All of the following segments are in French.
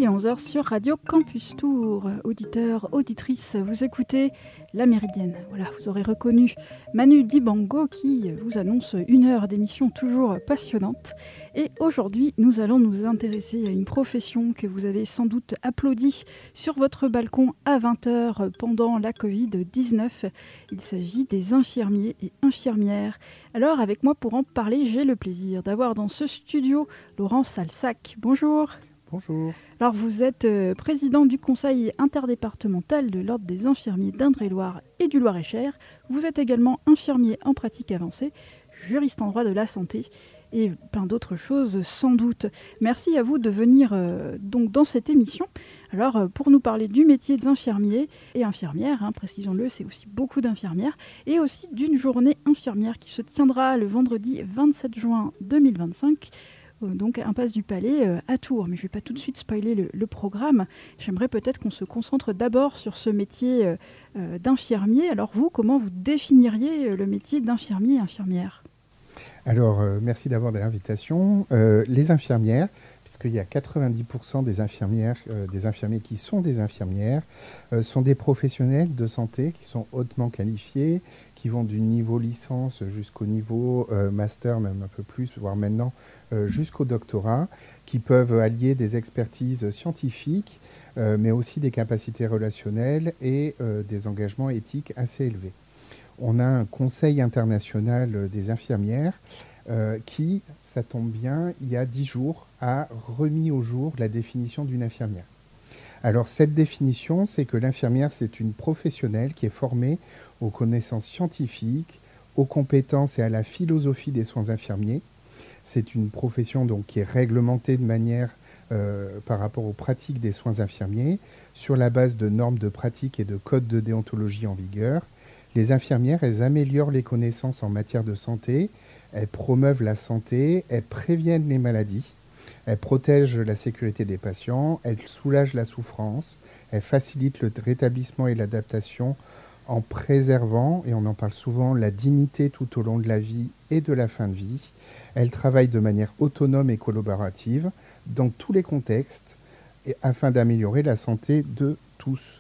est 11h sur Radio Campus Tour. Auditeurs, auditrices, vous écoutez La Méridienne. Voilà, vous aurez reconnu Manu Dibango qui vous annonce une heure d'émission toujours passionnante. Et aujourd'hui, nous allons nous intéresser à une profession que vous avez sans doute applaudie sur votre balcon à 20h pendant la Covid-19. Il s'agit des infirmiers et infirmières. Alors, avec moi pour en parler, j'ai le plaisir d'avoir dans ce studio Laurent Salsac. Bonjour. Bonjour. Alors, vous êtes président du conseil interdépartemental de l'Ordre des infirmiers d'Indre-et-Loire et du Loir-et-Cher. Vous êtes également infirmier en pratique avancée, juriste en droit de la santé et plein d'autres choses sans doute. Merci à vous de venir donc dans cette émission. Alors, pour nous parler du métier d'infirmier et infirmière, précisons-le, c'est aussi beaucoup d'infirmières, et aussi d'une journée infirmière qui se tiendra le vendredi 27 juin 2025, donc impasse du Palais à Tours. Mais je ne vais pas tout de suite spoiler le programme. J'aimerais peut-être qu'on se concentre d'abord sur ce métier d'infirmier. Alors vous, comment vous définiriez le métier d'infirmier et infirmière ? Alors, merci d'avoir de l'invitation. Les infirmières, puisqu'il y a 90% des infirmières, des infirmiers qui sont des infirmières, sont des professionnels de santé qui sont hautement qualifiés, qui vont du niveau licence jusqu'au niveau master, même un peu plus, voire maintenant jusqu'au doctorat, qui peuvent allier des expertises scientifiques, mais aussi des capacités relationnelles et des engagements éthiques assez élevés. On a un conseil international des infirmières qui, ça tombe bien, il y a 10 jours, a remis au jour la définition d'une infirmière. Alors cette définition, c'est que l'infirmière, c'est une professionnelle qui est formée aux connaissances scientifiques, aux compétences et à la philosophie des soins infirmiers. C'est une profession donc, qui est réglementée de manière par rapport aux pratiques des soins infirmiers sur la base de normes de pratique et de codes de déontologie en vigueur. Les infirmières, elles améliorent les connaissances en matière de santé, elles promeuvent la santé, elles préviennent les maladies, elles protègent la sécurité des patients, elles soulagent la souffrance, elles facilitent le rétablissement et l'adaptation en préservant, et on en parle souvent, la dignité tout au long de la vie et de la fin de vie. Elles travaillent de manière autonome et collaborative dans tous les contextes afin d'améliorer la santé de tous.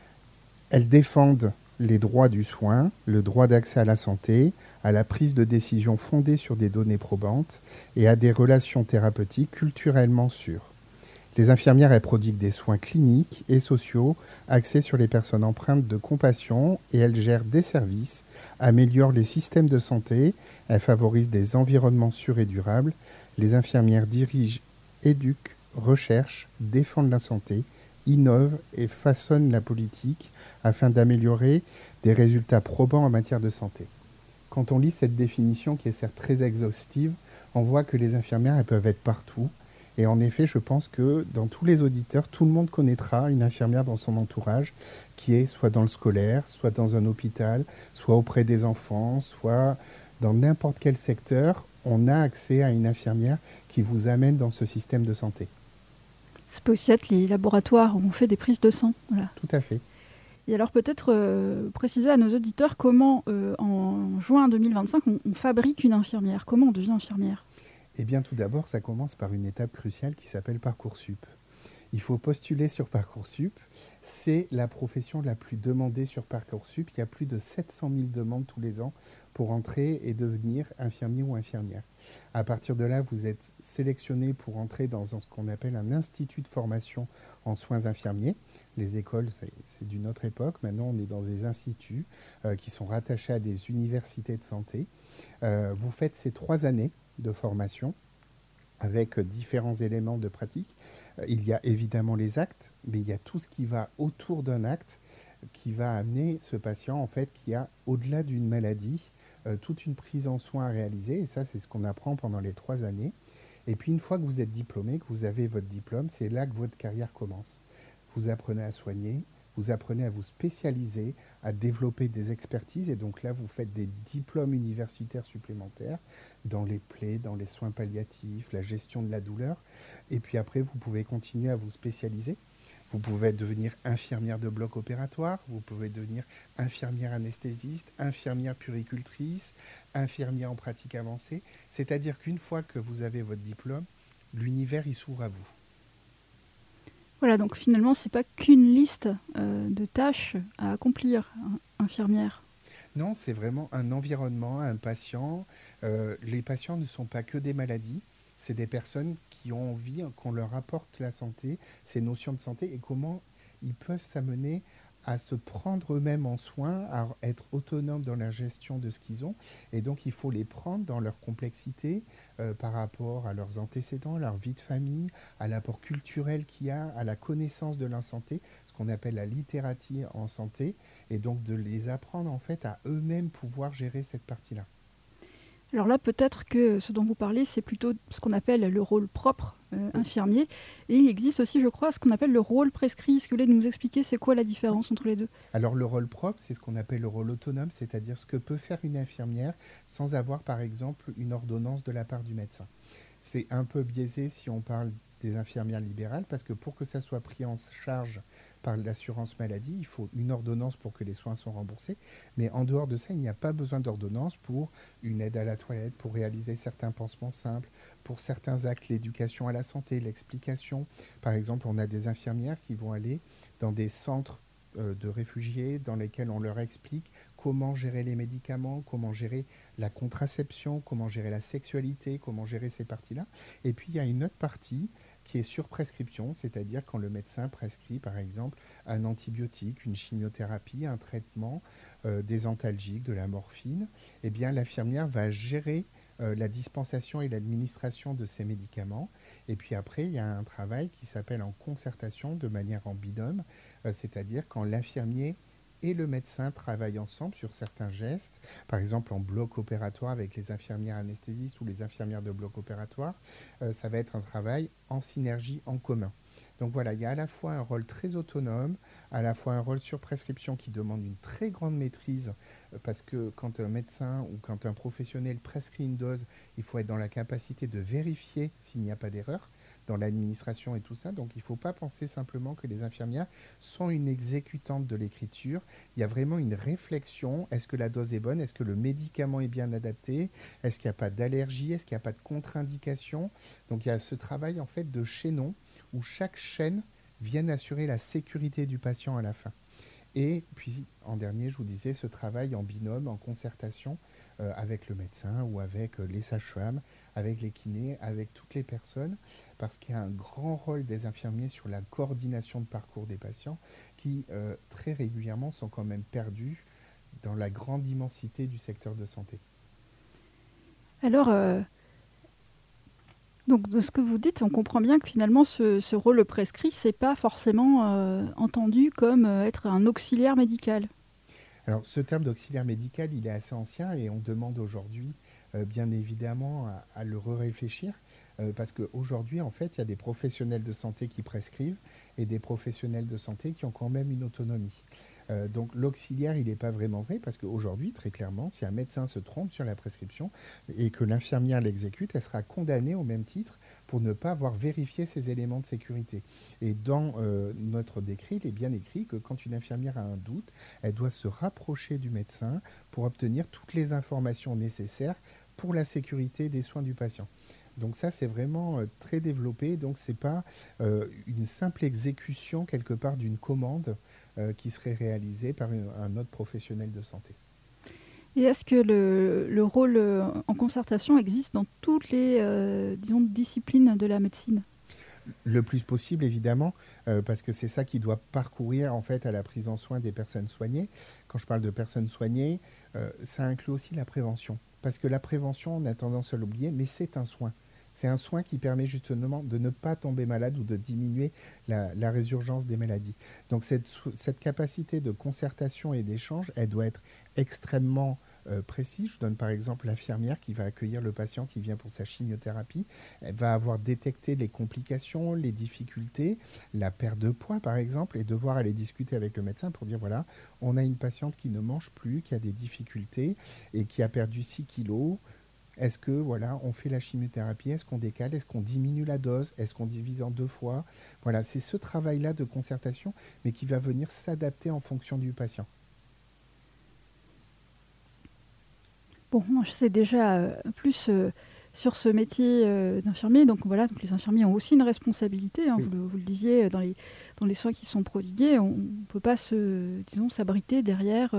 Elles défendent les droits du soin, le droit d'accès à la santé, à la prise de décision fondée sur des données probantes et à des relations thérapeutiques culturellement sûres. Les infirmières, elles prodiguent des soins cliniques et sociaux axés sur les personnes empreintes de compassion et elles gèrent des services, améliorent les systèmes de santé, elles favorisent des environnements sûrs et durables. Les infirmières dirigent, éduquent, recherchent, défendent la santé, innovent et façonnent la politique afin d'améliorer des résultats probants en matière de santé. Quand on lit cette définition, qui est certes très exhaustive, on voit que les infirmières, elles peuvent être partout. Et en effet, je pense que dans tous les auditeurs, tout le monde connaîtra une infirmière dans son entourage qui est soit dans le scolaire, soit dans un hôpital, soit auprès des enfants, soit dans n'importe quel secteur. On a accès à une infirmière qui vous amène dans ce système de santé. Ça peut aussi être les laboratoires où on fait des prises de sang. Voilà. Tout à fait. Et alors peut-être préciser à nos auditeurs comment, en juin 2025, on fabrique une infirmière. Comment on devient infirmière ? Eh bien, tout d'abord, ça commence par une étape cruciale qui s'appelle Parcoursup. Il faut postuler sur Parcoursup. C'est la profession la plus demandée sur Parcoursup. Il y a plus de 700 000 demandes tous les ans pour entrer et devenir infirmier ou infirmière. À partir de là, vous êtes sélectionné pour entrer dans ce qu'on appelle un institut de formation en soins infirmiers. Les écoles, c'est d'une autre époque. Maintenant, on est dans des instituts qui sont rattachés à des universités de santé. Vous faites ces 3 années de formation avec différents éléments de pratique. Il y a évidemment les actes, mais il y a tout ce qui va autour d'un acte qui va amener ce patient, en fait, qui a, au-delà d'une maladie, toute une prise en soin à réaliser. Et ça, c'est ce qu'on apprend pendant les 3 années. Et puis, une fois que vous êtes diplômé, que vous avez votre diplôme, c'est là que votre carrière commence. Vous apprenez à soigner, vous apprenez à vous spécialiser, à développer des expertises. Et donc là, vous faites des diplômes universitaires supplémentaires dans les plaies, dans les soins palliatifs, la gestion de la douleur. Et puis après, vous pouvez continuer à vous spécialiser. Vous pouvez devenir infirmière de bloc opératoire, vous pouvez devenir infirmière anesthésiste, infirmière puéricultrice, infirmière en pratique avancée. C'est-à-dire qu'une fois que vous avez votre diplôme, l'univers, il s'ouvre à vous. Voilà, donc finalement, c'est pas qu'une liste de tâches à accomplir, infirmière. Non, c'est vraiment un environnement, un patient. Les patients ne sont pas que des maladies, c'est des personnes qui ont envie qu'on leur apporte la santé, ces notions de santé et comment ils peuvent s'amener à se prendre eux-mêmes en soin, à être autonomes dans la gestion de ce qu'ils ont. Et donc, il faut les prendre dans leur complexité par rapport à leurs antécédents, leur vie de famille, à l'apport culturel qu'il y a, à la connaissance de la santé, ce qu'on appelle la littératie en santé, et donc de les apprendre en fait à eux-mêmes pouvoir gérer cette partie-là. Alors là, peut-être que ce dont vous parlez, c'est plutôt ce qu'on appelle le rôle propre infirmier. Et il existe aussi, je crois, ce qu'on appelle le rôle prescrit. Est-ce que vous voulez nous expliquer c'est quoi la différence entre les deux? Alors le rôle propre, c'est ce qu'on appelle le rôle autonome, c'est-à-dire ce que peut faire une infirmière sans avoir par exemple une ordonnance de la part du médecin. C'est un peu biaisé si on parle des infirmières libérales parce que pour que ça soit pris en charge par l'assurance maladie, il faut une ordonnance pour que les soins soient remboursés. Mais en dehors de ça, il n'y a pas besoin d'ordonnance pour une aide à la toilette, pour réaliser certains pansements simples, pour certains actes, l'éducation à la santé, l'explication. Par exemple, on a des infirmières qui vont aller dans des centres de réfugiés dans lesquels on leur explique comment gérer les médicaments, comment gérer la contraception, comment gérer la sexualité, comment gérer ces parties-là. Et puis il y a une autre partie qui est sur prescription, c'est-à-dire quand le médecin prescrit par exemple un antibiotique, une chimiothérapie, un traitement, des antalgiques, de la morphine, eh bien l'infirmière va gérer la dispensation et l'administration de ces médicaments. Et puis après, il y a un travail qui s'appelle en concertation de manière en binôme, c'est-à-dire quand l'infirmier et le médecin travaillent ensemble sur certains gestes, par exemple en bloc opératoire avec les infirmières anesthésistes ou les infirmières de bloc opératoire, ça va être un travail en synergie, en commun. Donc voilà, il y a à la fois un rôle très autonome, à la fois un rôle sur prescription qui demande une très grande maîtrise, parce que quand un médecin ou quand un professionnel prescrit une dose, il faut être dans la capacité de vérifier s'il n'y a pas d'erreur dans l'administration et tout ça. Donc il ne faut pas penser simplement que les infirmières sont une exécutante de l'écriture. Il y a vraiment une réflexion. Est-ce que la dose est bonne? Est-ce que le médicament est bien adapté? Est-ce qu'il n'y a pas d'allergie? Est-ce qu'il n'y a pas de contre-indication? Donc il y a ce travail en fait de chaînon où chaque chaîne vient assurer la sécurité du patient à la fin. Et puis, en dernier, je vous disais, ce travail en binôme, en concertation avec le médecin ou avec les sages-femmes, avec les kinés, avec toutes les personnes, parce qu'il y a un grand rôle des infirmiers sur la coordination de parcours des patients qui, très régulièrement, sont quand même perdus dans la grande immensité du secteur de santé. Alors, donc de ce que vous dites, on comprend bien que finalement, ce rôle prescrit, c'est pas forcément entendu comme être un auxiliaire médical. Alors, ce terme d'auxiliaire médical, il est assez ancien et on demande aujourd'hui, bien évidemment, à le réfléchir parce qu'aujourd'hui, en fait, il y a des professionnels de santé qui prescrivent et des professionnels de santé qui ont quand même une autonomie. Donc, l'auxiliaire, il n'est pas vraiment vrai parce qu'aujourd'hui, très clairement, si un médecin se trompe sur la prescription et que l'infirmière l'exécute, elle sera condamnée au même titre pour ne pas avoir vérifié ces éléments de sécurité. Et dans notre décret, il est bien écrit que quand une infirmière a un doute, elle doit se rapprocher du médecin pour obtenir toutes les informations nécessaires pour la sécurité des soins du patient. Donc ça, c'est vraiment très développé. Donc ce n'est pas une simple exécution quelque part d'une commande qui serait réalisée par un autre professionnel de santé. Et est-ce que le rôle en concertation existe dans toutes les disons, disciplines de la médecine? Le plus possible, évidemment, parce que c'est ça qui doit parcourir en fait à la prise en soin des personnes soignées. Quand je parle de personnes soignées, ça inclut aussi la prévention. Parce que la prévention, on a tendance à l'oublier, mais c'est un soin. C'est un soin qui permet justement de ne pas tomber malade ou de diminuer la résurgence des maladies. Donc cette capacité de concertation et d'échange, elle doit être extrêmement précise. Je donne par exemple l'infirmière qui va accueillir le patient qui vient pour sa chimiothérapie. Elle va avoir détecté les complications, les difficultés, la perte de poids par exemple, et devoir aller discuter avec le médecin pour dire voilà, on a une patiente qui ne mange plus, qui a des difficultés et qui a perdu 6 kilos. Est-ce que voilà, on fait la chimiothérapie? Est-ce qu'on décale? Est-ce qu'on diminue la dose? Est-ce qu'on divise en 2 fois? Voilà, c'est ce travail-là de concertation, mais qui va venir s'adapter en fonction du patient. Bon, moi, je sais déjà plus sur ce métier d'infirmier. Donc voilà, donc les infirmiers ont aussi une responsabilité, hein, vous le disiez, dans les soins qui sont prodigués. On ne peut pas s'abriter derrière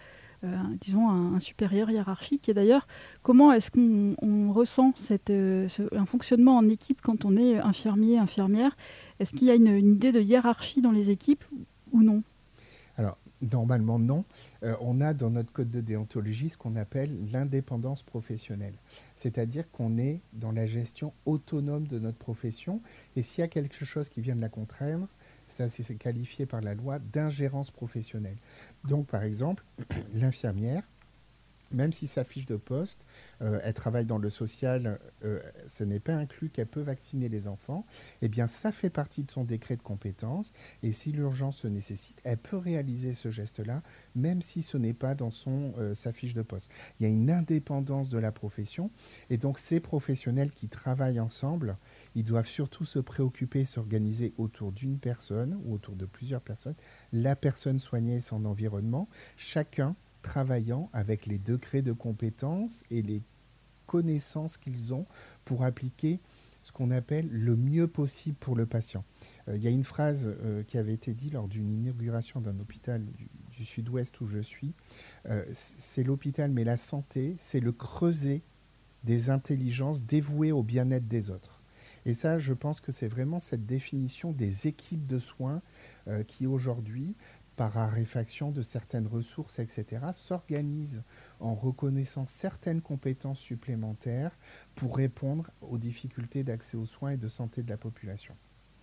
un supérieur hiérarchique. Et d'ailleurs, comment est-ce qu'on ressent un fonctionnement en équipe quand on est infirmier, infirmière? Est-ce qu'il y a une idée de hiérarchie dans les équipes ou non? Alors, normalement, non. On a dans notre code de déontologie ce qu'on appelle l'indépendance professionnelle. C'est-à-dire qu'on est dans la gestion autonome de notre profession. Et s'il y a quelque chose qui vient de la contraindre, ça c'est qualifié par la loi d'ingérence professionnelle. Donc, par exemple, l'infirmière, même si sa fiche de poste, elle travaille dans le social, ce n'est pas inclus qu'elle peut vacciner les enfants, eh bien ça fait partie de son décret de compétence et si l'urgence le nécessite, elle peut réaliser ce geste-là, même si ce n'est pas dans sa fiche de poste. Il y a une indépendance de la profession et donc ces professionnels qui travaillent ensemble, ils doivent surtout se préoccuper, s'organiser autour d'une personne ou autour de plusieurs personnes, la personne soignée et son environnement, chacun travaillant avec les degrés de compétences et les connaissances qu'ils ont pour appliquer ce qu'on appelle le mieux possible pour le patient. Il y a une phrase qui avait été dite lors d'une inauguration d'un hôpital du sud-ouest où je suis. C'est l'hôpital, mais la santé, c'est le creuset des intelligences dévouées au bien-être des autres. Et ça, je pense que c'est vraiment cette définition des équipes de soins qui aujourd'hui, par raréfaction de certaines ressources, etc., s'organisent en reconnaissant certaines compétences supplémentaires pour répondre aux difficultés d'accès aux soins et de santé de la population.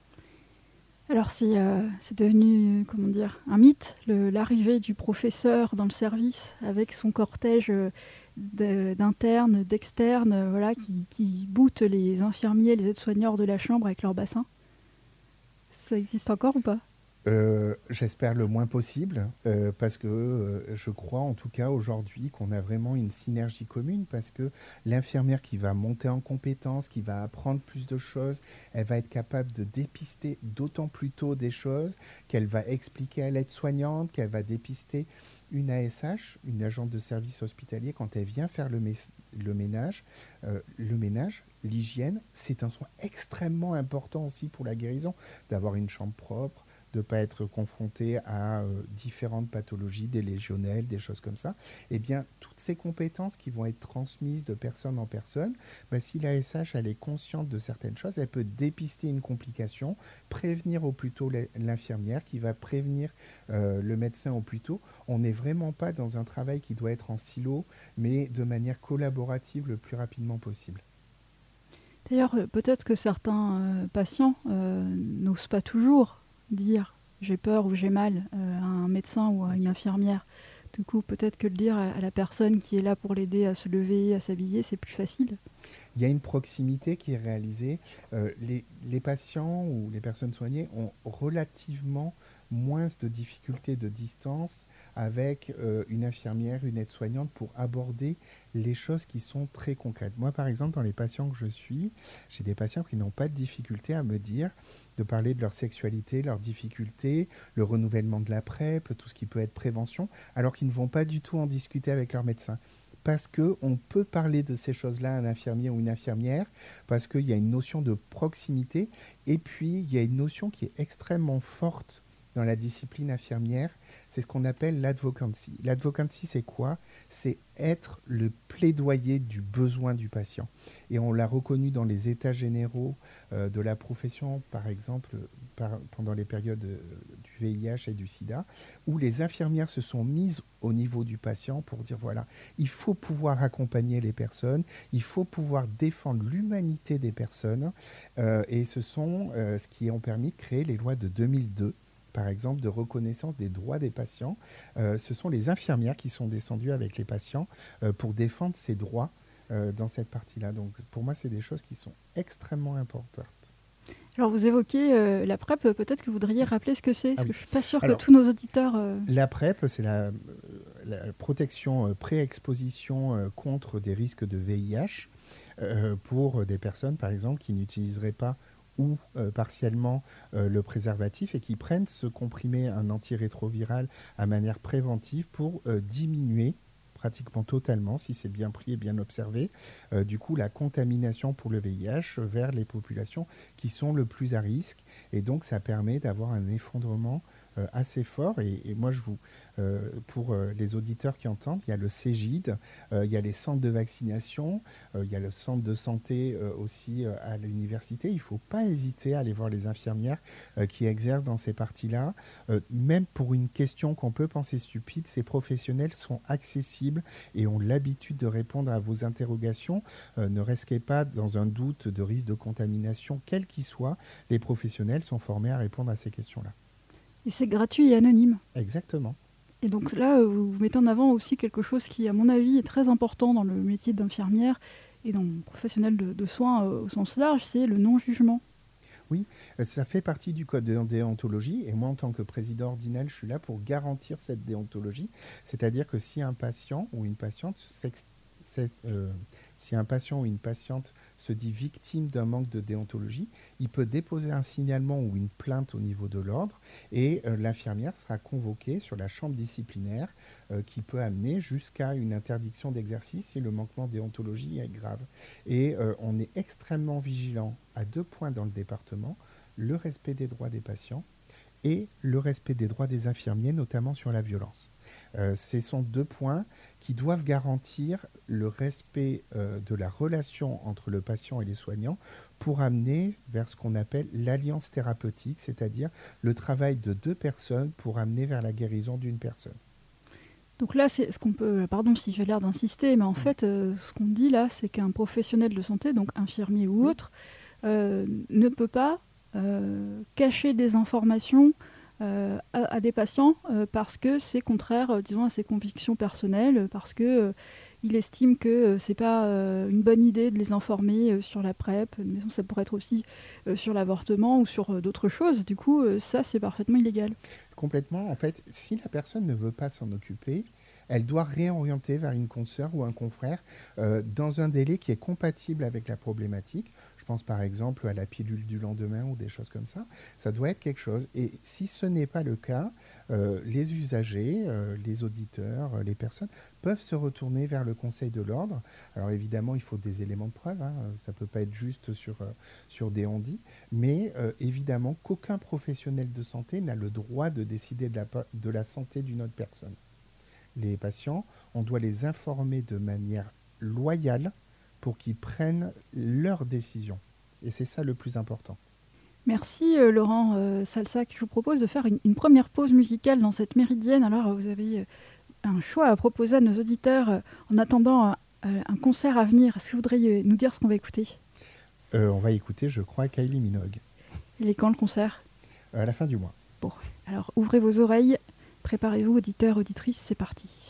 Alors c'est devenu, un mythe, l'arrivée du professeur dans le service avec son cortège d'internes, d'externes, qui boutent les infirmiers, les aides-soignants hors de la chambre avec leur bassin. Ça existe encore ou pas ? J'espère le moins possible, parce que je crois en tout cas aujourd'hui qu'on a vraiment une synergie commune, parce que l'infirmière qui va monter en compétences, qui va apprendre plus de choses, elle va être capable de dépister d'autant plus tôt des choses qu'elle va expliquer à l'aide-soignante, qu'elle va dépister une ASH, une agente de service hospitalier, quand elle vient faire le ménage, l'hygiène, c'est un soin extrêmement important aussi pour la guérison, d'avoir une chambre propre, de ne pas être confronté à différentes pathologies, des légionnelles, des choses comme ça, eh bien, toutes ces compétences qui vont être transmises de personne en personne, si la SH elle est consciente de certaines choses, elle peut dépister une complication, prévenir au plus tôt l'infirmière qui va prévenir le médecin au plus tôt. On n'est vraiment pas dans un travail qui doit être en silo, mais de manière collaborative le plus rapidement possible. D'ailleurs, peut-être que certains patients n'osent pas toujours dire j'ai peur ou j'ai mal à un médecin ou à une infirmière. Du coup, peut-être que le dire à la personne qui est là pour l'aider à se lever, à s'habiller, c'est plus facile. Il y a une proximité qui est réalisée. Les patients ou les personnes soignées ont relativement moins de difficultés de distance avec une infirmière, une aide-soignante pour aborder les choses qui sont très concrètes. Moi, par exemple, dans les patients que je suis, j'ai des patients qui n'ont pas de difficulté à me dire de parler de leur sexualité, leurs difficultés, le renouvellement de la PrEP, tout ce qui peut être prévention, alors qu'ils ne vont pas du tout en discuter avec leur médecin. Parce qu'on peut parler de ces choses-là à un infirmier ou une infirmière, parce qu'il y a une notion de proximité, et puis il y a une notion qui est extrêmement forte dans la discipline infirmière, c'est ce qu'on appelle l'advocacy. L'advocacy, c'est quoi ? C'est être le plaidoyer du besoin du patient. Et on l'a reconnu dans les états généraux de la profession, par exemple, pendant les périodes du VIH et du sida, où les infirmières se sont mises au niveau du patient pour dire, voilà, il faut pouvoir accompagner les personnes, il faut pouvoir défendre l'humanité des personnes, et ce sont ce qui ont permis de créer les lois de 2002, par exemple, de reconnaissance des droits des patients. Ce sont les infirmières qui sont descendues avec les patients pour défendre ces droits dans cette partie-là. Donc, pour moi, c'est des choses qui sont extrêmement importantes. Alors, vous évoquez la PrEP. Peut-être que vous voudriez rappeler ce que c'est, parce que je ne suis pas sûre que Alors, tous nos auditeurs... La PrEP, c'est la protection pré-exposition contre des risques de VIH pour des personnes, par exemple, qui n'utiliseraient pas ou partiellement le préservatif et qui prennent ce comprimé, un antirétroviral, à manière préventive pour diminuer pratiquement totalement, si c'est bien pris et bien observé, du coup la contamination pour le VIH vers les populations qui sont le plus à risque. Et donc ça permet d'avoir un effondrement assez fort. Et moi, pour les auditeurs qui entendent, il y a le CEGID, il y a les centres de vaccination, il y a le centre de santé aussi à l'université. Il ne faut pas hésiter à aller voir les infirmières qui exercent dans ces parties-là. Même pour une question qu'on peut penser stupide, ces professionnels sont accessibles et ont l'habitude de répondre à vos interrogations. Ne restez pas dans un doute de risque de contamination, quel qu'il soit. Les professionnels sont formés à répondre à ces questions-là. Et c'est gratuit et anonyme. Exactement. Et donc là, vous mettez en avant aussi quelque chose qui, à mon avis, est très important dans le métier d'infirmière et dans le professionnel de soins au sens large, c'est le non-jugement. Oui, ça fait partie du code de déontologie et moi, en tant que président ordinal, je suis là pour garantir cette déontologie. C'est-à-dire que si un patient ou une patiente si un patient ou une patiente se dit victime d'un manque de déontologie, il peut déposer un signalement ou une plainte au niveau de l'ordre et l'infirmière sera convoquée sur la chambre disciplinaire qui peut amener jusqu'à une interdiction d'exercice si le manquement de déontologie est grave. Et on est extrêmement vigilant à 2 points dans le département, le respect des droits des patients et le respect des droits des infirmiers, notamment sur la violence. Ce sont 2 points qui doivent garantir le respect de la relation entre le patient et les soignants pour amener vers ce qu'on appelle l'alliance thérapeutique, c'est-à-dire le travail de 2 personnes pour amener vers la guérison d'une personne. Donc là, c'est ce qu'on peut, pardon si j'ai l'air d'insister, mais en fait, ce qu'on dit là, c'est qu'un professionnel de santé, donc infirmier ou autre, ne peut pas cacher des informations à des patients parce que c'est contraire, disons, à ses convictions personnelles, parce que il estime que c'est pas une bonne idée de les informer sur la PrEP, mais ça pourrait être aussi sur l'avortement ou sur d'autres choses. Du coup, ça, c'est parfaitement illégal. Complètement. En fait, si la personne ne veut pas s'en occuper, elle doit réorienter vers une consoeur ou un confrère dans un délai qui est compatible avec la problématique. Je pense par exemple à la pilule du lendemain ou des choses comme ça. Ça doit être quelque chose. Et si ce n'est pas le cas, les usagers, les auditeurs, les personnes peuvent se retourner vers le Conseil de l'ordre. Alors évidemment, il faut des éléments de preuve. Ça ne peut pas être juste sur des on-dit. Mais évidemment qu'aucun professionnel de santé n'a le droit de décider de la santé d'une autre personne. Les patients, on doit les informer de manière loyale pour qu'ils prennent leurs décisions. Et c'est ça le plus important. Merci Laurent Salsac. Je vous propose de faire une première pause musicale dans cette méridienne. Alors vous avez un choix à proposer à nos auditeurs en attendant un concert à venir. Est-ce que vous voudriez nous dire ce qu'on va écouter ? On va écouter, je crois, Kylie Minogue. Il est quand le concert ? À la fin du mois. Bon, alors ouvrez vos oreilles. Préparez-vous, auditeurs, auditrices, c'est parti.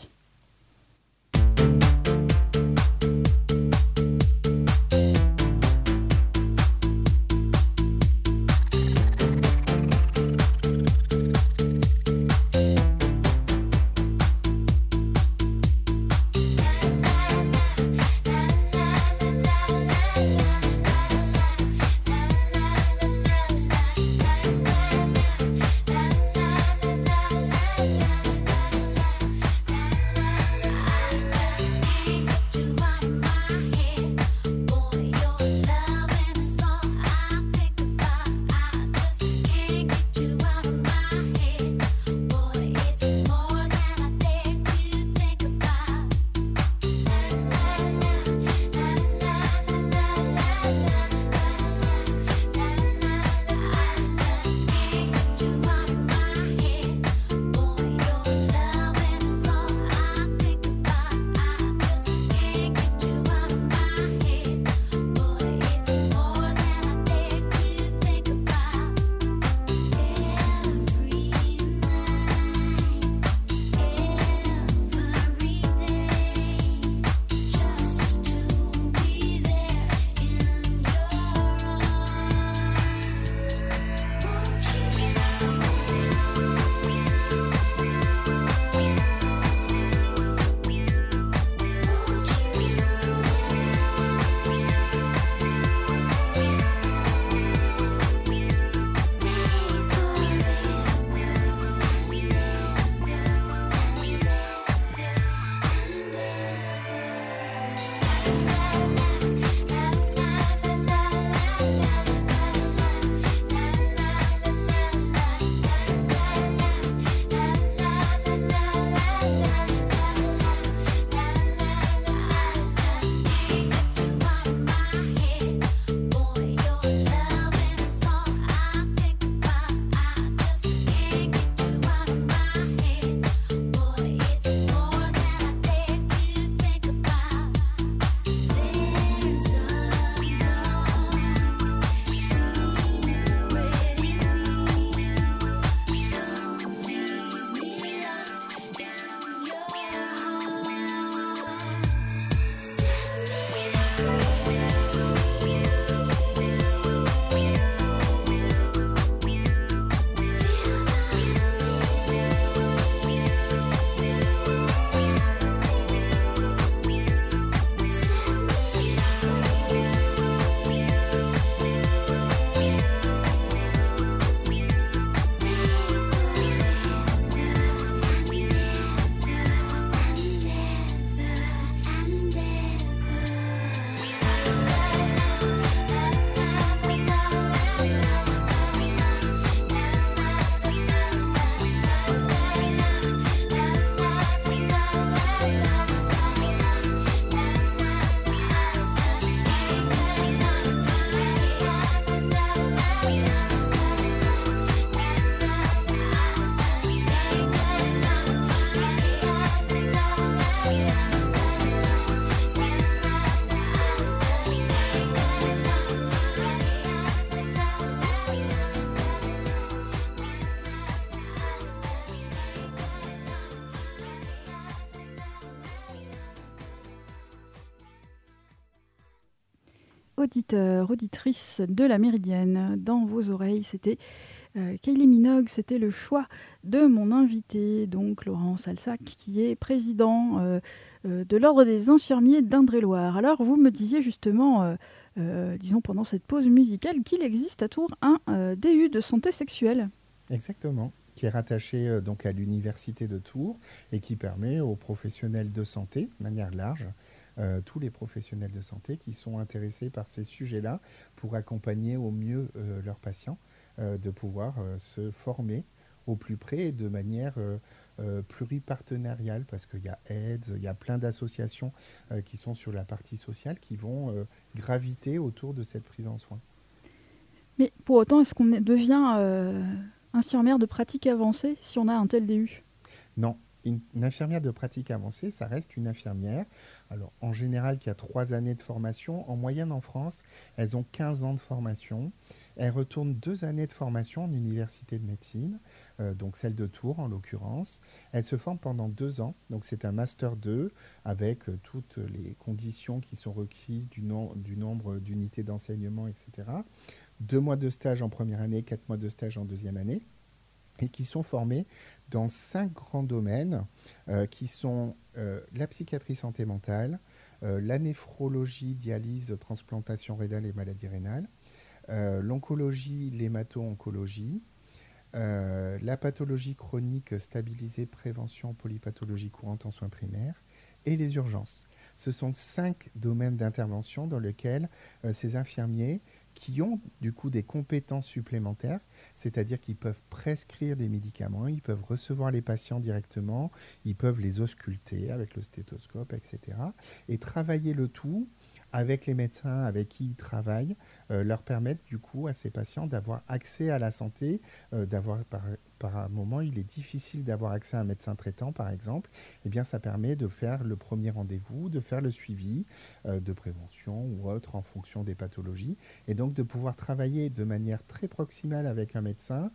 auditeurs, auditrices de la Méridienne. Dans vos oreilles, c'était Kylie Minogue, c'était le choix de mon invité, donc Laurent Salsac, qui est président de l'Ordre des infirmiers d'Indre-et-Loire. Alors, vous me disiez justement, disons pendant cette pause musicale, qu'il existe à Tours un DU de santé sexuelle. Exactement, qui est rattaché donc à l'université de Tours et qui permet aux professionnels de santé, de manière large, tous les professionnels de santé qui sont intéressés par ces sujets-là pour accompagner au mieux leurs patients, de pouvoir se former au plus près et de manière pluripartenariale, parce qu'il y a AIDS, il y a plein d'associations qui sont sur la partie sociale qui vont graviter autour de cette prise en soin. Mais pour autant, est-ce qu'on devient infirmière de pratique avancée si on a un tel DU ? Non. Une infirmière de pratique avancée, ça reste une infirmière. Alors, en général, qui a 3 années de formation. En moyenne, en France, elles ont 15 ans de formation. Elles retournent 2 années de formation en université de médecine, donc celle de Tours en l'occurrence. Elles se forment pendant 2 ans. Donc, c'est un Master 2 avec toutes les conditions qui sont requises du nombre d'unités d'enseignement, etc. 2 mois de stage en première année, 4 mois de stage en deuxième année. Et qui sont formés dans 5 grands domaines qui sont la psychiatrie santé mentale, la néphrologie, dialyse, transplantation rénale et maladies rénales, l'oncologie, l'hémato-oncologie, la pathologie chronique stabilisée, prévention, polypathologie courante en soins primaires et les urgences. Ce sont 5 domaines d'intervention dans lesquels ces infirmiers qui ont du coup des compétences supplémentaires, c'est-à-dire qu'ils peuvent prescrire des médicaments, ils peuvent recevoir les patients directement, ils peuvent les ausculter avec le stéthoscope, etc. Et travailler le tout avec les médecins avec qui ils travaillent, leur permettre du coup à ces patients d'avoir accès à la santé, d'avoir par un moment, il est difficile d'avoir accès à un médecin traitant, par exemple, eh bien, ça permet de faire le premier rendez-vous, de faire le suivi de prévention ou autre en fonction des pathologies, et donc de pouvoir travailler de manière très proximale avec un médecin,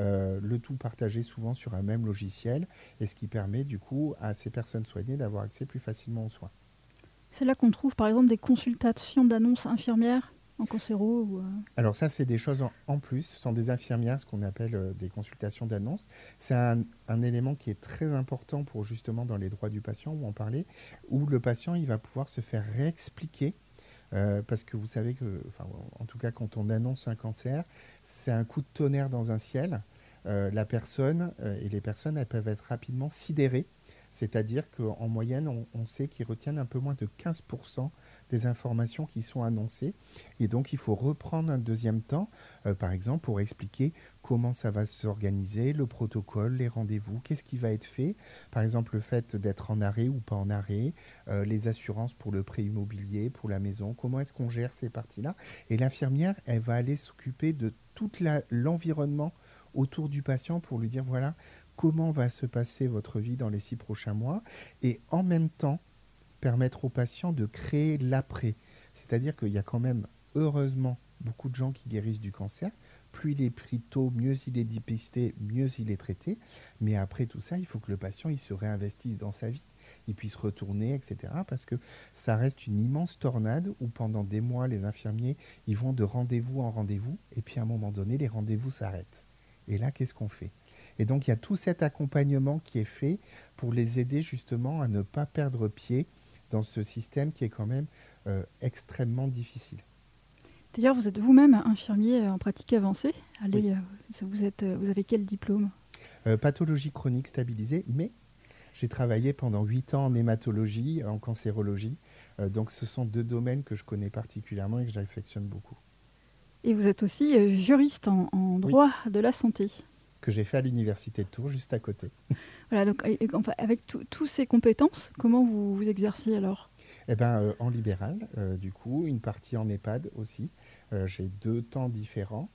le tout partagé souvent sur un même logiciel, et ce qui permet du coup à ces personnes soignées d'avoir accès plus facilement aux soins. C'est là qu'on trouve par exemple des consultations d'annonces infirmières en cancéro ou Alors ça, c'est des choses en plus. Ce sont des infirmières, ce qu'on appelle des consultations d'annonce. C'est un élément qui est très important pour justement dans les droits du patient, où on parlait, où le patient il va pouvoir se faire réexpliquer. Parce que vous savez que, enfin, en tout cas, quand on annonce un cancer, c'est un coup de tonnerre dans un ciel. La personne et les personnes, elles peuvent être rapidement sidérées. C'est-à-dire qu'en moyenne, on sait qu'ils retiennent un peu moins de 15% des informations qui sont annoncées. Et donc, il faut reprendre un deuxième temps, par exemple, pour expliquer comment ça va s'organiser, le protocole, les rendez-vous, qu'est-ce qui va être fait. Par exemple, le fait d'être en arrêt ou pas en arrêt, les assurances pour le prêt immobilier, pour la maison, comment est-ce qu'on gère ces parties-là. Et l'infirmière, elle va aller s'occuper de tout l'environnement autour du patient pour lui dire, voilà, comment va se passer votre vie dans les 6 prochains mois et en même temps permettre aux patients de créer l'après. C'est-à-dire qu'il y a quand même, heureusement, beaucoup de gens qui guérissent du cancer. Plus il est pris tôt, mieux il est dépisté, mieux il est traité. Mais après tout ça, il faut que le patient il se réinvestisse dans sa vie. Il puisse retourner, etc. Parce que ça reste une immense tornade où pendant des mois, les infirmiers ils vont de rendez-vous en rendez-vous. Et puis à un moment donné, les rendez-vous s'arrêtent. Et là, qu'est-ce qu'on fait ? Et donc, il y a tout cet accompagnement qui est fait pour les aider justement à ne pas perdre pied dans ce système qui est quand même extrêmement difficile. D'ailleurs, vous êtes vous-même infirmier en pratique avancée. Allez, oui. Vous avez quel diplôme ? Pathologie chronique stabilisée, mais j'ai travaillé pendant 8 ans en hématologie, en cancérologie. Donc, ce sont 2 domaines que je connais particulièrement et que j'affectionne beaucoup. Et vous êtes aussi juriste en droit de la santé. Que j'ai fait à l'université de Tours, juste à côté. Voilà, donc enfin, avec toutes ces compétences, comment vous exercez alors ? Eh ben, en libéral, du coup, une partie en EHPAD aussi. J'ai 2 temps différents.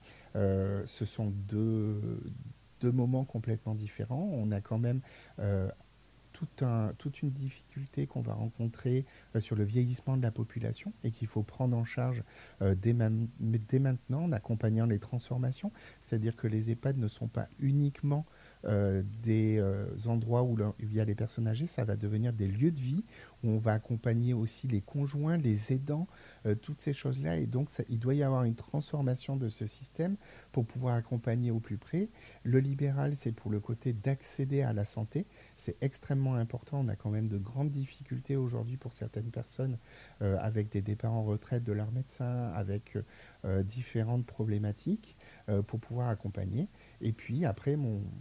Ce sont deux moments complètement différents. On a quand même toute une difficulté qu'on va rencontrer sur le vieillissement de la population et qu'il faut prendre en charge dès maintenant en accompagnant les transformations. C'est-à-dire que les EHPAD ne sont pas uniquement des endroits où il y a les personnes âgées, ça va devenir des lieux de vie où on va accompagner aussi les conjoints, les aidants, toutes ces choses-là. Et donc, il doit y avoir une transformation de ce système pour pouvoir accompagner au plus près. Le libéral, c'est pour le côté d'accéder à la santé. C'est extrêmement important. On a quand même de grandes difficultés aujourd'hui pour certaines personnes avec des départs en retraite de leur médecin, avec différentes problématiques pour pouvoir accompagner. Et puis après,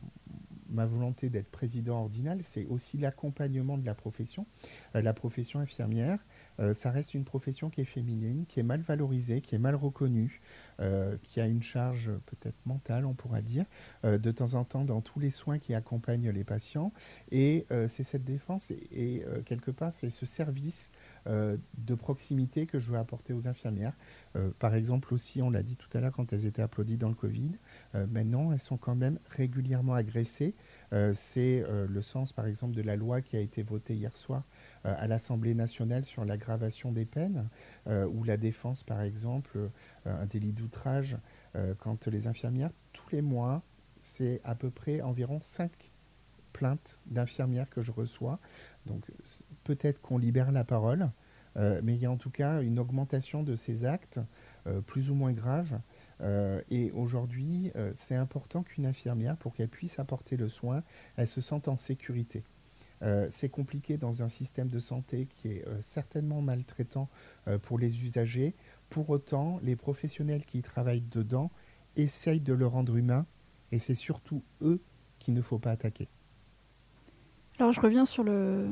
ma volonté d'être président ordinal, c'est aussi l'accompagnement de la profession. La profession infirmière, ça reste une profession qui est féminine, qui est mal valorisée, qui est mal reconnue, qui a une charge peut-être mentale, on pourra dire, de temps en temps dans tous les soins qui accompagnent les patients. Et c'est cette défense et quelque part, c'est ce service de proximité que je veux apporter aux infirmières. Par exemple aussi, on l'a dit tout à l'heure quand elles étaient applaudies dans le Covid, maintenant elles sont quand même régulièrement agressées. C'est le sens par exemple de la loi qui a été votée hier soir à l'Assemblée nationale sur l'aggravation des peines, ou la défense par exemple, un délit d'outrage, quand les infirmières, tous les mois, c'est à peu près environ 5 plaintes d'infirmières que je reçois. Donc peut-être qu'on libère la parole, mais il y a en tout cas une augmentation de ces actes plus ou moins graves. Et aujourd'hui, c'est important qu'une infirmière, pour qu'elle puisse apporter le soin, elle se sente en sécurité. C'est compliqué dans un système de santé qui est certainement maltraitant pour les usagers. Pour autant, les professionnels qui y travaillent dedans essayent de le rendre humain, et c'est surtout eux qu'il ne faut pas attaquer. Alors je reviens sur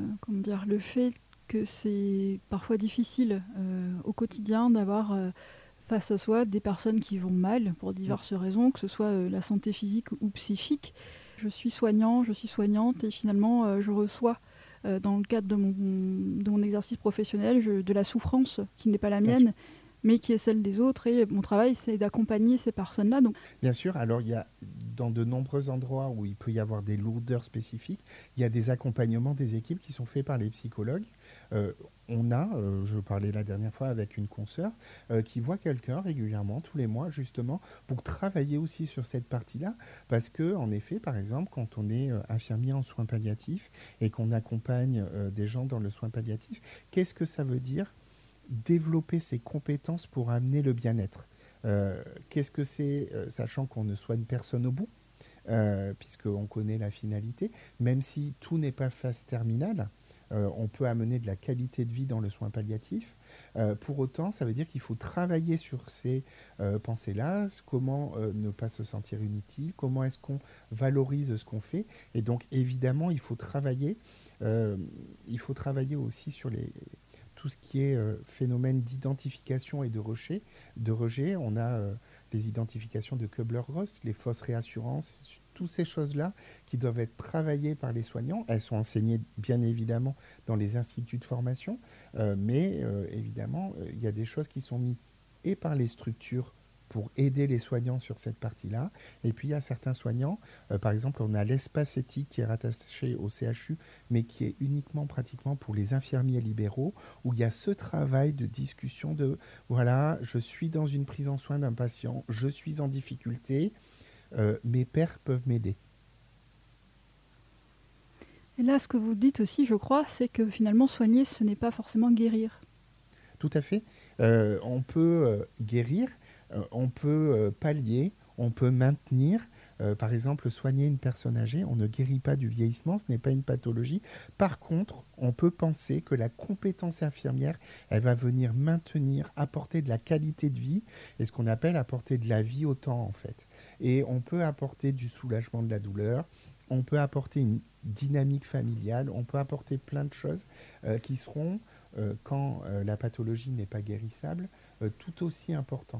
le fait que c'est parfois difficile au quotidien d'avoir face à soi des personnes qui vont mal pour diverses raisons, que ce soit la santé physique ou psychique. Je suis soignant, je suis soignante et finalement je reçois dans le cadre de mon exercice professionnel de la souffrance qui n'est pas la mienne, mais qui est celle des autres, et mon travail c'est d'accompagner ces personnes-là. Donc... Bien sûr, alors il y a dans de nombreux endroits où il peut y avoir des lourdeurs spécifiques, il y a des accompagnements des équipes qui sont faits par les psychologues. Je parlais la dernière fois avec une consoeur qui voit quelqu'un régulièrement, tous les mois justement, pour travailler aussi sur cette partie-là, parce que en effet, par exemple, quand on est infirmier en soins palliatifs et qu'on accompagne des gens dans le soin palliatif, qu'est-ce que ça veut dire développer ses compétences pour amener le bien-être? Qu'est-ce que c'est, sachant qu'on ne soigne personne au bout, puisqu'on connaît la finalité, même si tout n'est pas phase terminale, on peut amener de la qualité de vie dans le soin palliatif. Pour autant, ça veut dire qu'il faut travailler sur ces pensées-là, comment ne pas se sentir inutile, comment est-ce qu'on valorise ce qu'on fait. Et donc, évidemment, il faut travailler aussi sur tout ce qui est phénomène d'identification et de rejet. On a les identifications de Kubler-Ross, les fausses réassurances, toutes ces choses-là qui doivent être travaillées par les soignants. Elles sont enseignées bien évidemment dans les instituts de formation, mais évidemment, il y a des choses qui sont mises et par les structures pour aider les soignants sur cette partie-là. Et puis, il y a certains soignants, par exemple, on a l'espace éthique qui est rattaché au CHU, mais qui est uniquement pratiquement pour les infirmiers libéraux, où il y a ce travail de discussion de, voilà, je suis dans une prise en soin d'un patient, je suis en difficulté, mes pairs peuvent m'aider. Et là, ce que vous dites aussi, je crois, c'est que finalement, soigner, ce n'est pas forcément guérir. Tout à fait. On peut guérir, on peut pallier, on peut maintenir. Par exemple, soigner une personne âgée, on ne guérit pas du vieillissement, ce n'est pas une pathologie. Par contre, on peut penser que la compétence infirmière, elle va venir maintenir, apporter de la qualité de vie, et ce qu'on appelle apporter de la vie au temps, en fait. Et on peut apporter du soulagement de la douleur, on peut apporter une dynamique familiale, on peut apporter plein de choses qui seront, quand la pathologie n'est pas guérissable, tout aussi importants.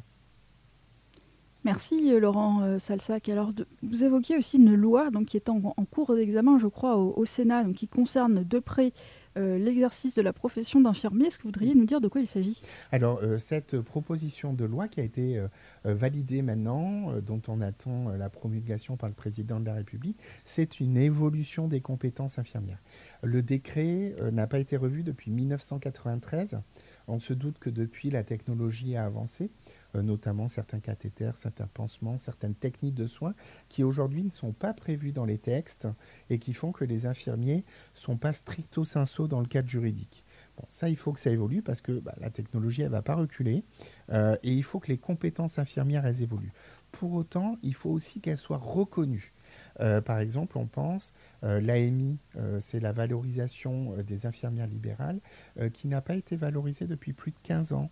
Merci Laurent Salsac. Alors, vous évoquiez aussi une loi donc, qui est en cours d'examen, je crois, au Sénat, donc, qui concerne de près l'exercice de la profession d'infirmier. Est-ce que vous voudriez nous dire de quoi il s'agit ? Alors, cette proposition de loi qui a été validée maintenant, dont on attend la promulgation par le président de la République, c'est une évolution des compétences infirmières. Le décret n'a pas été revu depuis 1993. On se doute que depuis, la technologie a avancé. notamment certains cathéters, certains pansements, certaines techniques de soins qui aujourd'hui ne sont pas prévues dans les textes et qui font que les infirmiers ne sont pas stricto sensu dans le cadre juridique. Bon, ça, il faut que ça évolue parce que la technologie, elle ne va pas reculer et il faut que les compétences infirmières, elles évoluent. Pour autant, il faut aussi qu'elles soient reconnues. Par exemple, on pense, l'AMI, c'est la valorisation des infirmières libérales, qui n'a pas été valorisée depuis plus de 15 ans.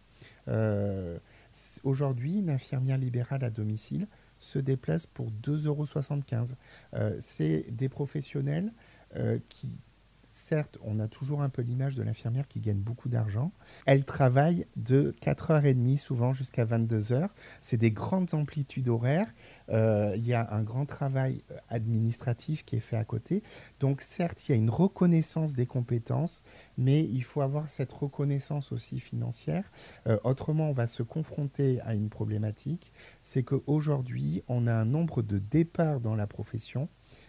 Aujourd'hui, une infirmière libérale à domicile se déplace pour 2,75 €. C'est des professionnels qui... Certes, on a toujours un peu l'image de l'infirmière qui gagne beaucoup d'argent. Elle travaille de 4h30 souvent jusqu'à 22h. C'est des grandes amplitudes horaires. Il y a un grand travail administratif qui est fait à côté. Donc certes, il y a une reconnaissance des compétences, mais il faut avoir cette reconnaissance aussi financière. Autrement, on va se confronter à une problématique. C'est qu'aujourd'hui, on a un nombre de départs dans la profession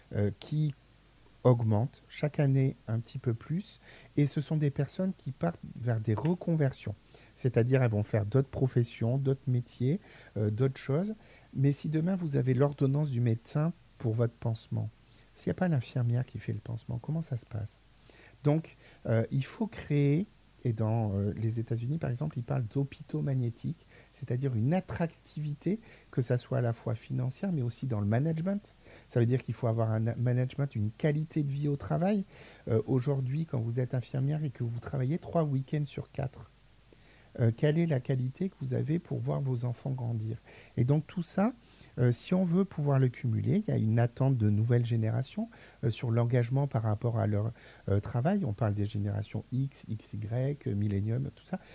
qui augmente chaque année un petit peu plus et ce sont des personnes qui partent vers des reconversions, c'est-à-dire elles vont faire d'autres professions, d'autres métiers, d'autres choses, mais si demain vous avez l'ordonnance du médecin pour votre pansement, s'il n'y a pas l'infirmière qui fait le pansement, comment ça se passe? Donc il faut créer, et dans les États-Unis par exemple, ils parlent d'hôpitaux magnétiques, c'est-à-dire une attractivité, que ça soit à la fois financière, mais aussi dans le management. Ça veut dire qu'il faut avoir un management, une qualité de vie au travail. Aujourd'hui, quand vous êtes infirmière et que vous travaillez 3 week-ends sur 4, quelle est la qualité que vous avez pour voir vos enfants grandir? Et donc tout ça, si on veut pouvoir le cumuler, il y a une attente de nouvelles générations sur l'engagement par rapport à leur travail. On parle des générations X, XY, Millennium, tout ça.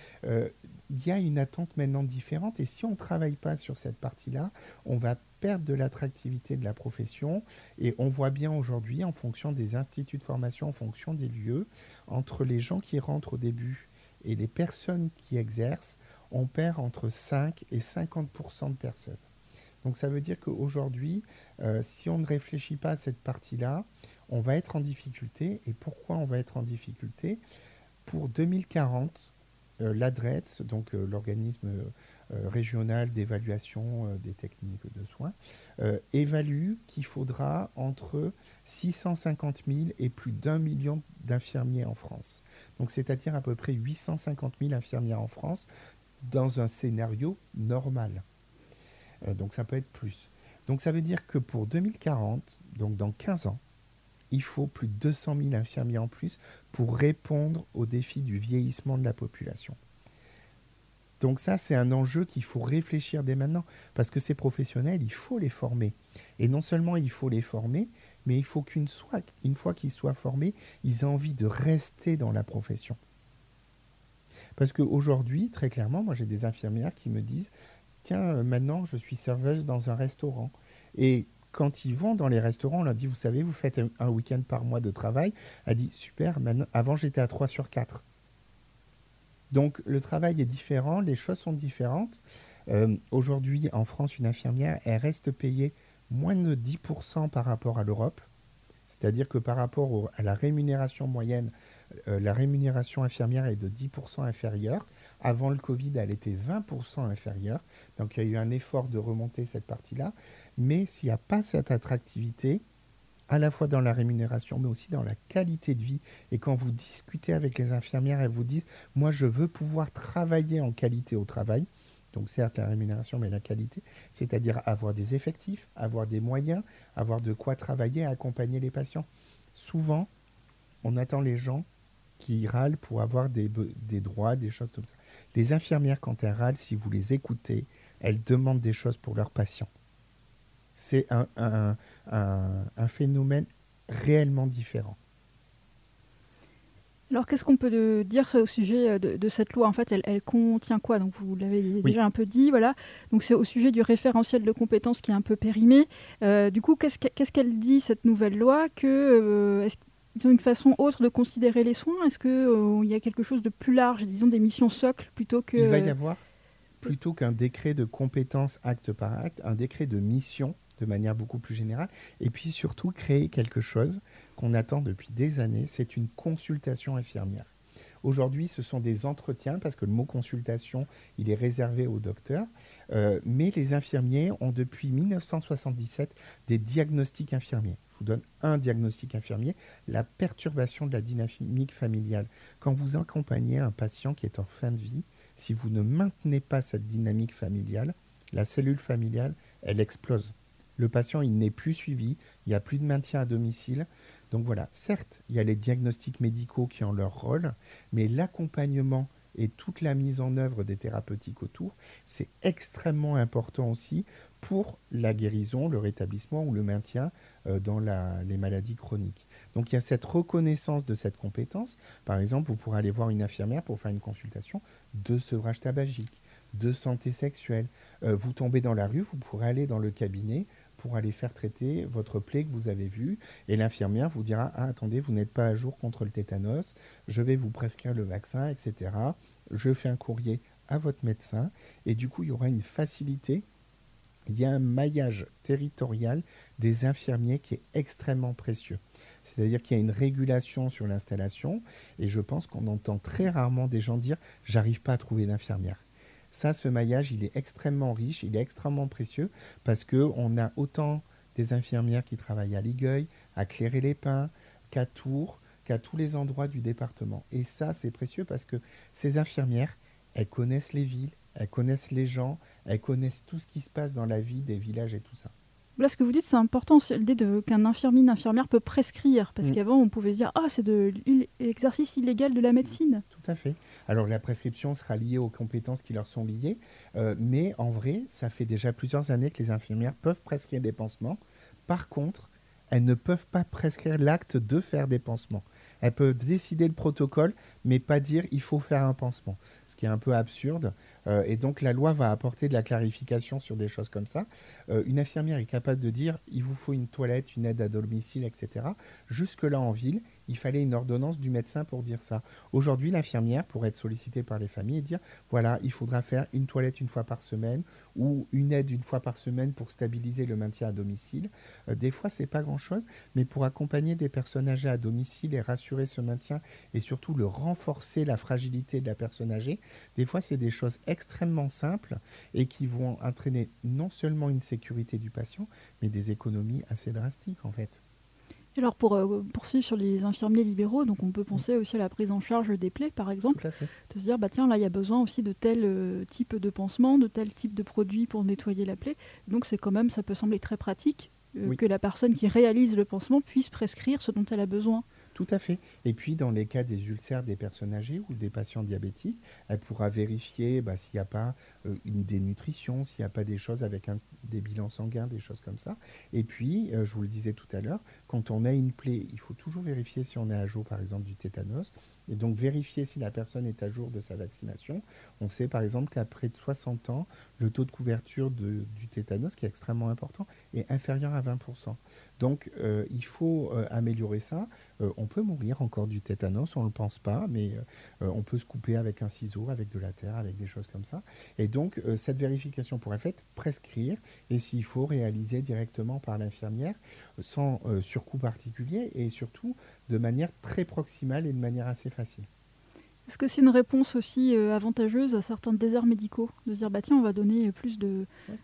Il y a une attente maintenant différente et si on ne travaille pas sur cette partie-là, on va perdre de l'attractivité de la profession et on voit bien aujourd'hui, en fonction des instituts de formation, en fonction des lieux, entre les gens qui rentrent au début et les personnes qui exercent, on perd entre 5 et 50% de personnes. Donc ça veut dire qu'aujourd'hui, si on ne réfléchit pas à cette partie-là, on va être en difficulté. Et pourquoi on va être en difficulté? Pour 2040, l'ADRETS, donc l'organisme régional d'évaluation des techniques de soins, évalue qu'il faudra entre 650 000 et plus d'1 million d'infirmiers en France. Donc c'est-à-dire à peu près 850 000 infirmières en France dans un scénario normal. Donc ça peut être plus. Donc ça veut dire que pour 2040, donc dans 15 ans, il faut plus de 200 000 infirmiers en plus pour répondre au défi du vieillissement de la population. Donc ça, c'est un enjeu qu'il faut réfléchir dès maintenant, parce que ces professionnels, il faut les former. Et non seulement il faut les former, mais il faut qu'une fois qu'ils soient formés, ils aient envie de rester dans la profession. Parce qu'aujourd'hui, très clairement, moi j'ai des infirmières qui me disent « Tiens, maintenant je suis serveuse dans un restaurant. » Et quand ils vont dans les restaurants, on leur dit « Vous savez, vous faites un week-end par mois de travail. » Elle dit « Super, maintenant, avant j'étais à 3 sur 4. » Donc le travail est différent, les choses sont différentes. Aujourd'hui, en France, une infirmière, elle reste payée moins de 10% par rapport à l'Europe. C'est-à-dire que par rapport à la rémunération moyenne, la rémunération infirmière est de 10% inférieure. Avant le Covid, elle était 20% inférieure. Donc il y a eu un effort de remonter cette partie-là. Mais s'il n'y a pas cette attractivité, à la fois dans la rémunération, mais aussi dans la qualité de vie. Et quand vous discutez avec les infirmières, elles vous disent « Moi, je veux pouvoir travailler en qualité au travail. » Donc certes, la rémunération, mais la qualité, c'est-à-dire avoir des effectifs, avoir des moyens, avoir de quoi travailler, accompagner les patients. Souvent, on attend les gens qui râlent pour avoir des droits, des choses comme ça. Les infirmières, quand elles râlent, si vous les écoutez, elles demandent des choses pour leurs patients. C'est un phénomène réellement différent. Alors, qu'est-ce qu'on peut dire au sujet de cette loi? En fait, elle contient quoi? Donc, vous l'avez déjà un peu dit, voilà. Donc, c'est au sujet du référentiel de compétences qui est un peu périmé. Du coup, qu'est-ce qu'elle dit, cette nouvelle loi? Est-ce qu'ils ont une façon autre de considérer les soins? Est-ce qu'il y a quelque chose de plus large, disons des missions socles, plutôt que... Il va y avoir, plutôt qu'un décret de compétences acte par acte, un décret de mission de manière beaucoup plus générale, et puis surtout créer quelque chose qu'on attend depuis des années, c'est une consultation infirmière. Aujourd'hui, ce sont des entretiens, parce que le mot consultation, il est réservé au docteur. Mais les infirmiers ont depuis 1977 des diagnostics infirmiers. Je vous donne un diagnostic infirmier, la perturbation de la dynamique familiale. Quand vous accompagnez un patient qui est en fin de vie, si vous ne maintenez pas cette dynamique familiale, la cellule familiale, elle explose. Le patient, il n'est plus suivi, il n'y a plus de maintien à domicile. Donc voilà, certes, il y a les diagnostics médicaux qui ont leur rôle, mais l'accompagnement et toute la mise en œuvre des thérapeutiques autour, c'est extrêmement important aussi pour la guérison, le rétablissement ou le maintien dans les maladies chroniques. Donc il y a cette reconnaissance de cette compétence. Par exemple, vous pourrez aller voir une infirmière pour faire une consultation de sevrage tabagique, de santé sexuelle. Vous tombez dans la rue, vous pourrez aller dans le cabinet pour aller faire traiter votre plaie que vous avez vue. Et l'infirmière vous dira « Ah, attendez, vous n'êtes pas à jour contre le tétanos, je vais vous prescrire le vaccin, etc. » Je fais un courrier à votre médecin et du coup, il y aura une facilité. Il y a un maillage territorial des infirmiers qui est extrêmement précieux. C'est-à-dire qu'il y a une régulation sur l'installation et je pense qu'on entend très rarement des gens dire « J'arrive pas à trouver d'infirmière ». Ça, ce maillage, il est extrêmement riche, il est extrêmement précieux parce qu'on a autant des infirmières qui travaillent à Ligueuil, à Cléré-les-Pins, qu'à Tours, qu'à tous les endroits du département. Et ça, c'est précieux parce que ces infirmières, elles connaissent les villes, elles connaissent les gens, elles connaissent tout ce qui se passe dans la vie des villages et tout ça. Là, ce que vous dites, c'est important, c'est l'idée qu'un infirmier, une infirmière peut prescrire. Parce qu'avant, on pouvait se dire « Ah, c'est de l'exercice illégal de la médecine ». Tout à fait. Alors, la prescription sera liée aux compétences qui leur sont liées. Mais en vrai, ça fait déjà plusieurs années que les infirmières peuvent prescrire des pansements. Par contre, elles ne peuvent pas prescrire l'acte de faire des pansements. Elles peuvent décider le protocole, mais pas dire « il faut faire un pansement », ce qui est un peu absurde. Et donc, la loi va apporter de la clarification sur des choses comme ça. Une infirmière est capable de dire « il vous faut une toilette, une aide à domicile, etc. » Jusque-là, en ville, il fallait une ordonnance du médecin pour dire ça. Aujourd'hui, l'infirmière pourrait être sollicitée par les familles et dire « voilà, il faudra faire une toilette une fois par semaine ou une aide une fois par semaine pour stabiliser le maintien à domicile. » Des fois, ce n'est pas grand-chose, mais pour accompagner des personnes âgées à domicile et rassurer ce maintien et surtout le renforcer la fragilité de la personne âgée, des fois, c'est des choses extrêmement simples et qui vont entraîner non seulement une sécurité du patient, mais des économies assez drastiques en fait. Alors pour poursuivre sur les infirmiers libéraux, donc on peut penser aussi à la prise en charge des plaies par exemple, Tout à fait. de se dire bah tiens là il y a besoin aussi de tel type de pansement, de tel type de produit pour nettoyer la plaie. Donc c'est quand même, ça peut sembler très pratique que la personne qui réalise le pansement puisse prescrire ce dont elle a besoin. Tout à fait. Et puis, dans les cas des ulcères des personnes âgées ou des patients diabétiques, elle pourra vérifier s'il n'y a pas une dénutrition, s'il n'y a pas des choses avec des bilans sanguins, des choses comme ça. Et puis, je vous le disais tout à l'heure, quand on a une plaie, il faut toujours vérifier si on est à jour, par exemple, du tétanos. Et donc, vérifier si la personne est à jour de sa vaccination. On sait, par exemple, qu'après de 60 ans, le taux de couverture du tétanos, qui est extrêmement important, est inférieur à 20%. Donc, il faut améliorer ça. On peut mourir encore du tétanos, on ne le pense pas, mais on peut se couper avec un ciseau, avec de la terre, avec des choses comme ça. Et donc, cette vérification pourrait être prescrire, et s'il faut, réaliser directement par l'infirmière, sans surcoût particulier, et surtout de manière très proximale et de manière assez facile. Est-ce que c'est une réponse aussi avantageuse à certains déserts médicaux, de se dire bah tiens on va donner plus de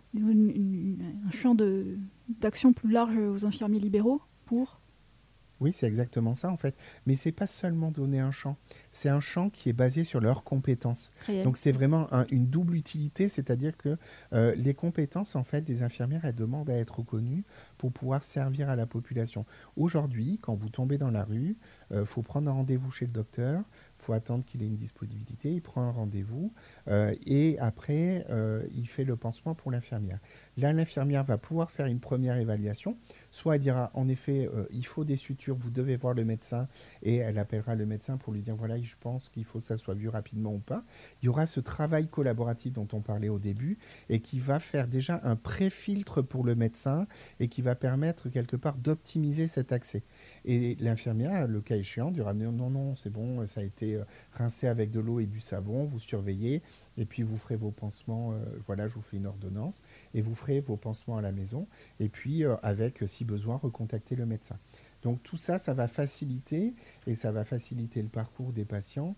un champ d'action plus large aux infirmiers libéraux pour... Oui, c'est exactement ça en fait. Mais c'est pas seulement donner un champ. C'est un champ qui est basé sur leurs compétences. Réel. Donc c'est vraiment une double utilité, c'est-à-dire que les compétences en fait des infirmières, elles demandent à être reconnues pour pouvoir servir à la population. Aujourd'hui, quand vous tombez dans la rue, faut prendre un rendez-vous chez le docteur. Il faut attendre qu'il ait une disponibilité, il prend un rendez-vous et après, il fait le pansement pour l'infirmière. Là, l'infirmière va pouvoir faire une première évaluation. Soit elle dira, en effet, il faut des sutures, vous devez voir le médecin et elle appellera le médecin pour lui dire, voilà, je pense qu'il faut que ça soit vu rapidement ou pas. Il y aura ce travail collaboratif dont on parlait au début et qui va faire déjà un pré-filtre pour le médecin et qui va va permettre quelque part d'optimiser cet accès. Et l'infirmière, le cas échéant, dira non, non, non, c'est bon, ça a été rincé avec de l'eau et du savon, vous surveillez, et puis vous ferez vos pansements, voilà, je vous fais une ordonnance, et vous ferez vos pansements à la maison, et puis avec, si besoin, recontacter le médecin. Donc tout ça, ça va faciliter, et ça va faciliter le parcours des patients,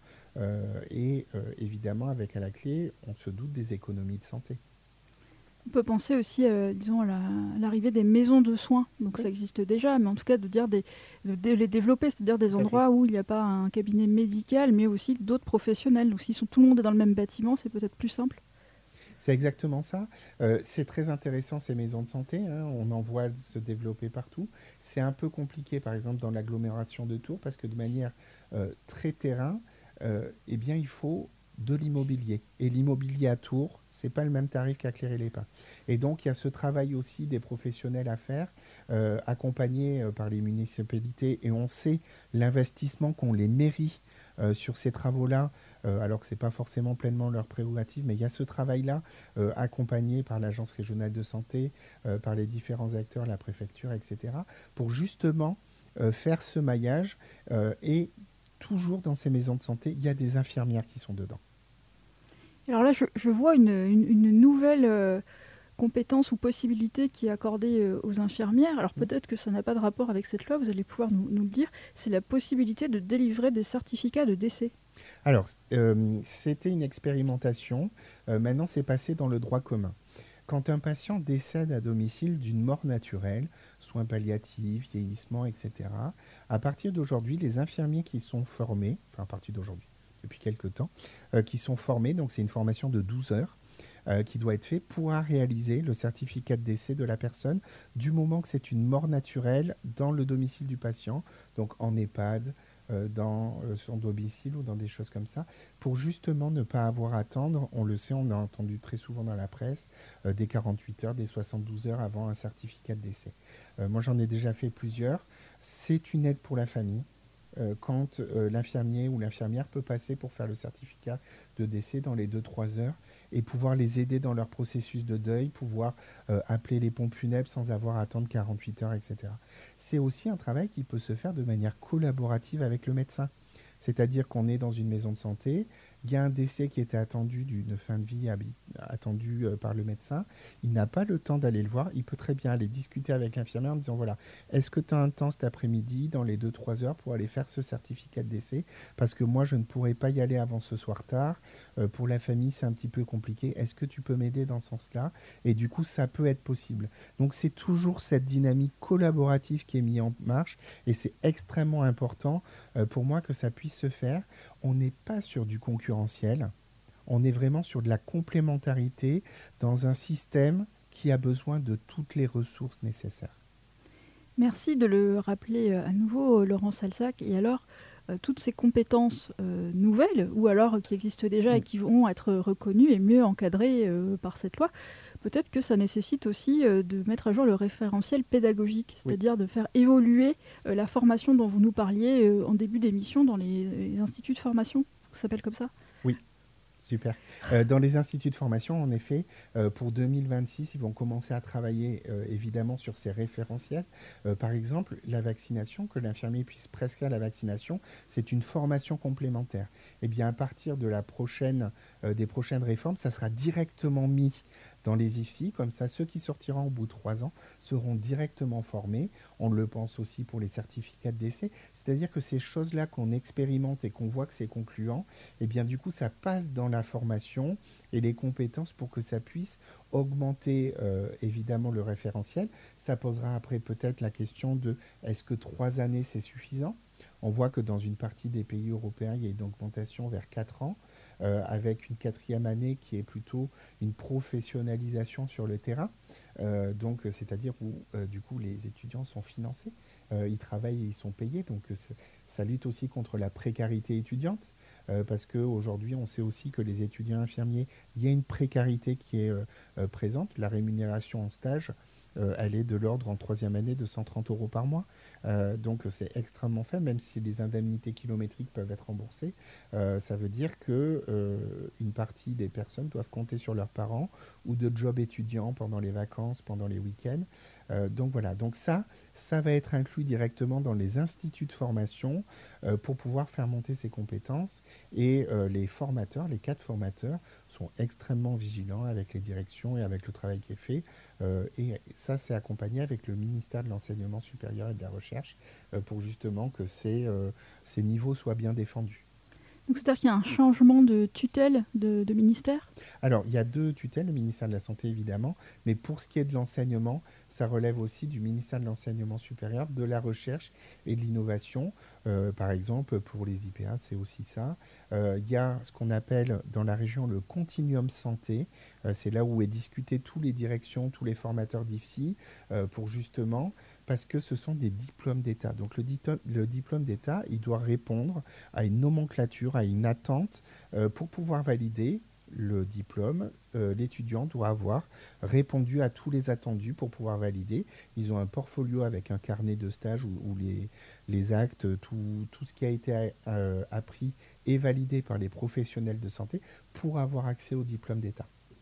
et évidemment, avec à la clé, on se doute des économies de santé. On peut penser aussi, disons, à l'arrivée des maisons de soins. Donc Oui. ça existe déjà, mais en tout cas de les développer, c'est-à-dire des Tout à fait. endroits où il n'y a pas un cabinet médical, mais aussi d'autres professionnels. Donc si tout le monde est dans le même bâtiment, c'est peut-être plus simple. C'est exactement ça. C'est très intéressant ces maisons de santé, hein. On en voit se développer partout. C'est un peu compliqué, par exemple, dans l'agglomération de Tours, parce que de manière très terrain, eh bien, il faut de l'immobilier. Et l'immobilier à Tours, c'est pas le même tarif qu'à Cléré-les-Pins. Et donc, il y a ce travail aussi des professionnels à faire, accompagnés par les municipalités. Et on sait l'investissement qu'ont les mairies sur ces travaux-là, alors que ce n'est pas forcément pleinement leur prérogative, mais il y a ce travail-là, accompagné par l'Agence régionale de santé, par les différents acteurs, la préfecture, etc., pour justement faire ce maillage. Et toujours dans ces maisons de santé, il y a des infirmières qui sont dedans. Alors là, je vois une nouvelle compétence ou possibilité qui est accordée aux infirmières. Alors peut-être que ça n'a pas de rapport avec cette loi, vous allez pouvoir nous le dire. C'est la possibilité de délivrer des certificats de décès. Alors, c'était une expérimentation. Maintenant, c'est passé dans le droit commun. Quand un patient décède à domicile d'une mort naturelle, soins palliatifs, vieillissement, etc., à partir d'aujourd'hui, les infirmiers qui sont formés, enfin à partir d'aujourd'hui, depuis quelques temps, qui sont formés, donc c'est une formation de 12 heures, qui doit être fait, pourra réaliser le certificat de décès de la personne du moment que c'est une mort naturelle dans le domicile du patient, donc en EHPAD, dans son domicile ou dans des choses comme ça, pour justement ne pas avoir à attendre, on le sait, on a entendu très souvent dans la presse, des 48 heures, des 72 heures avant un certificat de décès. Moi j'en ai déjà fait plusieurs, c'est une aide pour la famille. Quand l'infirmier ou l'infirmière peut passer pour faire le certificat de décès dans les 2-3 heures et pouvoir les aider dans leur processus de deuil, pouvoir appeler les pompes funèbres sans avoir à attendre 48 heures, etc. C'est aussi un travail qui peut se faire de manière collaborative avec le médecin. C'est-à-dire qu'on est dans une maison de santé, il y a un décès qui était attendu d'une fin de vie attendue par le médecin, il n'a pas le temps d'aller le voir, il peut très bien aller discuter avec l'infirmière en disant voilà, est-ce que tu as un temps cet après-midi dans les 2-3 heures pour aller faire ce certificat de décès parce que moi je ne pourrais pas y aller avant ce soir tard, pour la famille c'est un petit peu compliqué, est-ce que tu peux m'aider dans ce sens-là? Et du coup ça peut être possible. Donc c'est toujours cette dynamique collaborative qui est mise en marche et c'est extrêmement important pour moi que ça puisse se faire. On n'est pas sur du concurrentiel, on est vraiment sur de la complémentarité dans un système qui a besoin de toutes les ressources nécessaires. Merci de le rappeler à nouveau, Laurent Salsac. Et alors, toutes ces compétences nouvelles, ou alors qui existent déjà et qui vont être reconnues et mieux encadrées par cette loi, peut-être que ça nécessite aussi de mettre à jour le référentiel pédagogique, c'est-à-dire de faire évoluer la formation dont vous nous parliez en début d'émission dans les instituts de formation. Ça s'appelle comme ça? Oui. Super. Dans les instituts de formation, en effet, pour 2026, ils vont commencer à travailler évidemment sur ces référentiels. Par exemple, la vaccination, que l'infirmier puisse prescrire la vaccination, c'est une formation complémentaire. Eh bien, à partir de des prochaines réformes, ça sera directement mis dans les IFSI, comme ça ceux qui sortiront au bout de 3 ans seront directement formés. On le pense aussi pour les certificats de décès, c'est-à-dire que ces choses-là qu'on expérimente et qu'on voit que c'est concluant, eh bien du coup ça passe dans la formation et les compétences pour que ça puisse augmenter évidemment le référentiel. Ça posera après peut-être la question de est-ce que 3 années c'est suffisant? On voit que dans une partie des pays européens, il y a une augmentation vers 4 ans, avec une 4e année qui est plutôt une professionnalisation sur le terrain. Donc, c'est-à-dire où, du coup, les étudiants sont financés, ils travaillent et ils sont payés. Donc, ça lutte aussi contre la précarité étudiante. Parce qu'aujourd'hui, on sait aussi que les étudiants infirmiers, il y a une précarité qui est présente. La rémunération en stage, elle est de l'ordre en 3e année de 130 € par mois. Donc c'est extrêmement faible, même si les indemnités kilométriques peuvent être remboursées. Ça veut dire qu'une partie des personnes doivent compter sur leurs parents ou de jobs étudiants pendant les vacances, pendant les week-ends. Donc voilà, donc ça va être inclus directement dans les instituts de formation pour pouvoir faire monter ces compétences. Et les formateurs, les 4 formateurs, sont extrêmement vigilants avec les directions et avec le travail qui est fait. Et ça, c'est accompagné avec le ministère de l'Enseignement supérieur et de la Recherche pour justement que ces niveaux soient bien défendus. Donc c'est-à-dire qu'il y a un changement de tutelle de ministère? Alors, il y a 2 tutelles, le ministère de la Santé évidemment, mais pour ce qui est de l'enseignement, ça relève aussi du ministère de l'Enseignement supérieur, de la Recherche et de l'Innovation. Par exemple, pour les IPA, c'est aussi ça. Il y a ce qu'on appelle dans la région le continuum santé. C'est là où est discuté toutes les directions, tous les formateurs d'IFSI, pour justement, parce que ce sont des diplômes d'État. Donc le diplôme d'État, il doit répondre à une nomenclature, à une attente. Pour pouvoir valider le diplôme, l'étudiant doit avoir répondu à tous les attendus pour pouvoir valider. Ils ont un portfolio avec un carnet de stage où les actes, tout ce qui a été appris est validé par les professionnels de santé pour avoir accès au diplôme d'État.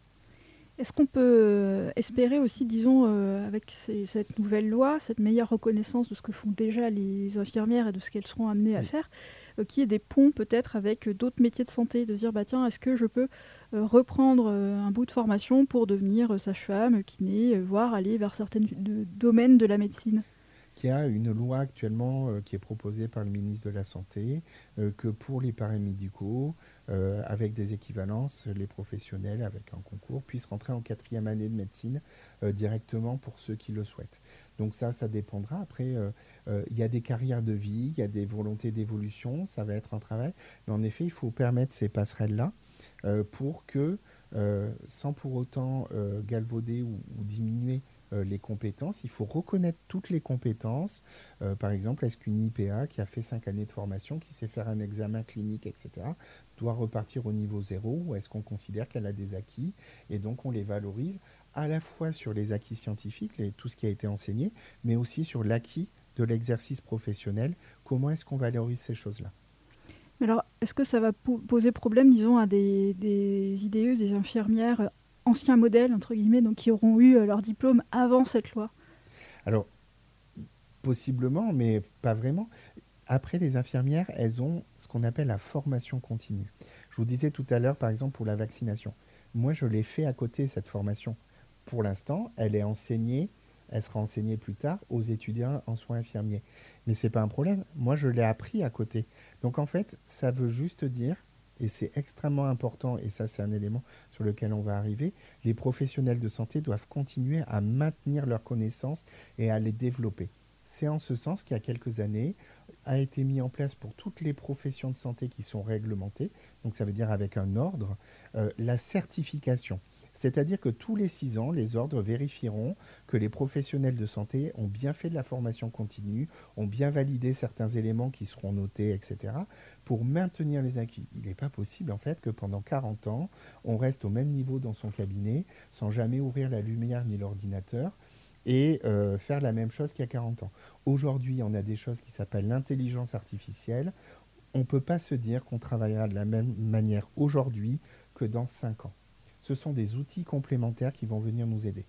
Est-ce qu'on peut espérer aussi, disons, avec cette nouvelle loi, cette meilleure reconnaissance de ce que font déjà les infirmières et de ce qu'elles seront amenées à faire, qu'il y ait des ponts peut-être avec d'autres métiers de santé, de se dire, bah tiens, est-ce que je peux reprendre un bout de formation pour devenir sage-femme, kiné, voire aller vers certains domaines de la médecine? Qu'il y a une loi actuellement qui est proposée par le ministre de la Santé, que pour les paramédicaux, avec des équivalences, les professionnels, avec un concours, puissent rentrer en 4e année de médecine directement pour ceux qui le souhaitent. Donc ça dépendra. Après, il y a des carrières de vie, il y a des volontés d'évolution, ça va être un travail. Mais en effet, il faut permettre ces passerelles-là pour que, sans pour autant galvauder ou diminuer les compétences, il faut reconnaître toutes les compétences. Par exemple, est-ce qu'une IPA qui a fait 5 années de formation, qui sait faire un examen clinique, etc., doit repartir au niveau 0, ou est-ce qu'on considère qu'elle a des acquis et donc on les valorise à la fois sur les acquis scientifiques, tout ce qui a été enseigné, mais aussi sur l'acquis de l'exercice professionnel. Comment est-ce qu'on valorise ces choses-là? Alors, est-ce que ça va poser problème, disons, à des IDE, des infirmières anciens modèles, entre guillemets, donc qui auront eu leur diplôme avant cette loi? Alors, possiblement, mais pas vraiment. Après, les infirmières, elles ont ce qu'on appelle la formation continue. Je vous disais tout à l'heure, par exemple, pour la vaccination. Moi, je l'ai fait à côté, cette formation. Pour l'instant, elle est enseignée, elle sera enseignée plus tard aux étudiants en soins infirmiers. Mais ce n'est pas un problème. Moi, je l'ai appris à côté. Donc, en fait, ça veut juste dire, et c'est extrêmement important, et ça, c'est un élément sur lequel on va arriver, les professionnels de santé doivent continuer à maintenir leurs connaissances et à les développer. C'est en ce sens qu'il y a quelques années, a été mis en place pour toutes les professions de santé qui sont réglementées, donc ça veut dire avec un ordre, la certification. C'est-à-dire que tous les 6 ans, les ordres vérifieront que les professionnels de santé ont bien fait de la formation continue, ont bien validé certains éléments qui seront notés, etc., pour maintenir les acquis. Il n'est pas possible, en fait, que pendant 40 ans, on reste au même niveau dans son cabinet, sans jamais ouvrir la lumière ni l'ordinateur, et faire la même chose qu'il y a 40 ans. Aujourd'hui, on a des choses qui s'appellent l'intelligence artificielle. On ne peut pas se dire qu'on travaillera de la même manière aujourd'hui que dans 5 ans. Ce sont des outils complémentaires qui vont venir nous aider.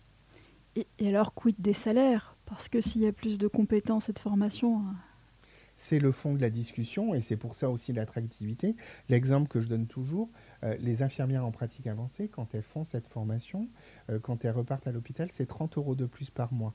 Et alors, quid des salaires? Parce que s'il y a plus de compétences et de formation... C'est le fond de la discussion et c'est pour ça aussi l'attractivité. L'exemple que je donne toujours, les infirmières en pratique avancée, quand elles font cette formation, quand elles repartent à l'hôpital, c'est 30 € de plus par mois.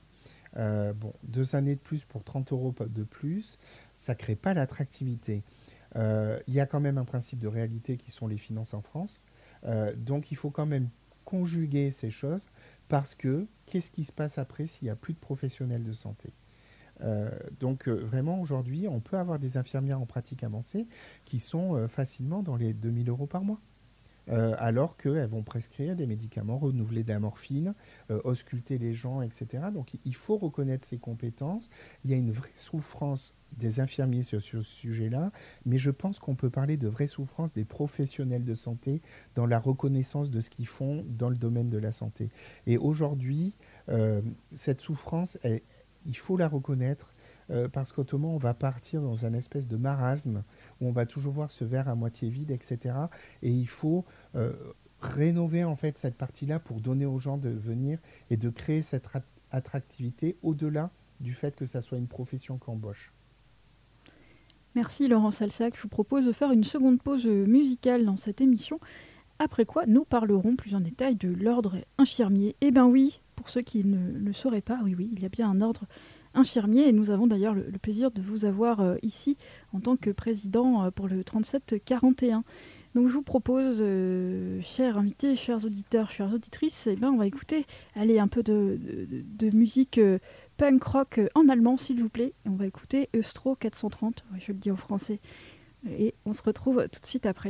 2 années de plus pour 30 € de plus, ça ne crée pas l'attractivité. Il y a quand même un principe de réalité qui sont les finances en France. Donc il faut quand même conjuguer ces choses parce que qu'est-ce qui se passe après s'il n'y a plus de professionnels de santé? Donc vraiment aujourd'hui on peut avoir des infirmières en pratique avancée qui sont facilement dans les 2 000 € par mois. Alors qu'elles vont prescrire des médicaments, renouveler de la morphine, ausculter les gens, etc. Donc il faut reconnaître ces compétences. Il y a une vraie souffrance des infirmiers sur ce sujet-là, mais je pense qu'on peut parler de vraie souffrance des professionnels de santé dans la reconnaissance de ce qu'ils font dans le domaine de la santé. Et aujourd'hui, cette souffrance, il faut la reconnaître parce qu'autrement on va partir dans un espèce de marasme où on va toujours voir ce verre à moitié vide, etc. Et il faut rénover en fait cette partie-là pour donner aux gens de venir et de créer cette attractivité au-delà du fait que ça soit une profession qu'embauche. Merci Laurent Salsac. Je vous propose de faire une seconde pause musicale dans cette émission, après quoi nous parlerons plus en détail de l'ordre infirmier. Eh bien oui, pour ceux qui ne le sauraient pas, oui, il y a bien un ordre infirmier et nous avons d'ailleurs le plaisir de vous avoir ici en tant que président pour le 3741. Donc je vous propose, chers invités, chers auditeurs, chères auditrices, on va écouter un peu de musique punk rock en allemand, s'il vous plaît. Et on va écouter Eustro 430, je le dis en français. Et on se retrouve tout de suite après.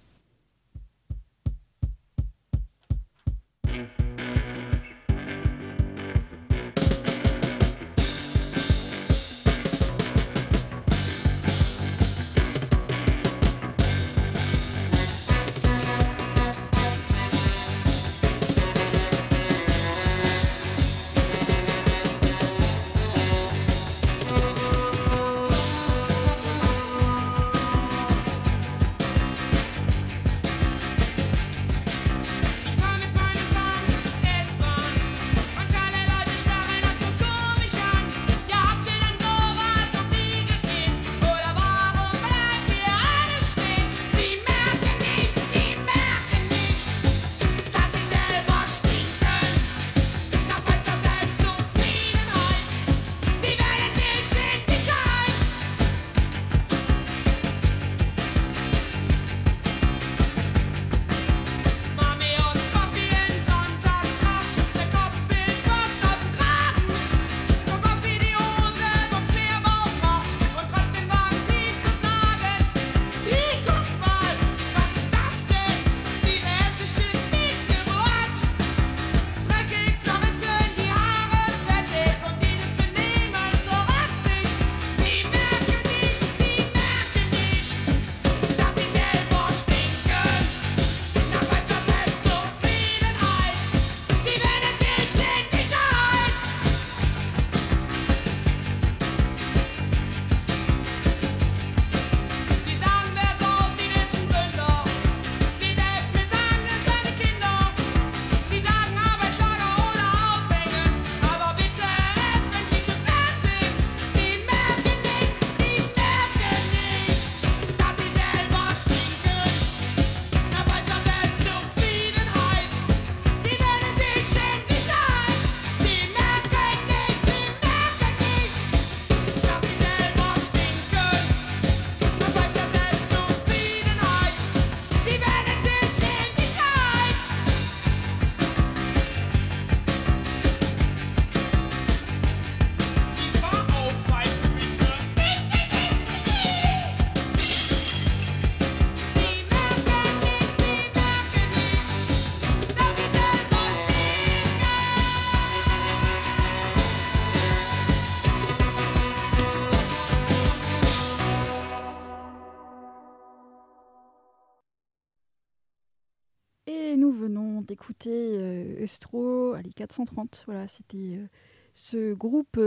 Et nous venons d'écouter Eustro, allez, 430, voilà, c'était ce groupe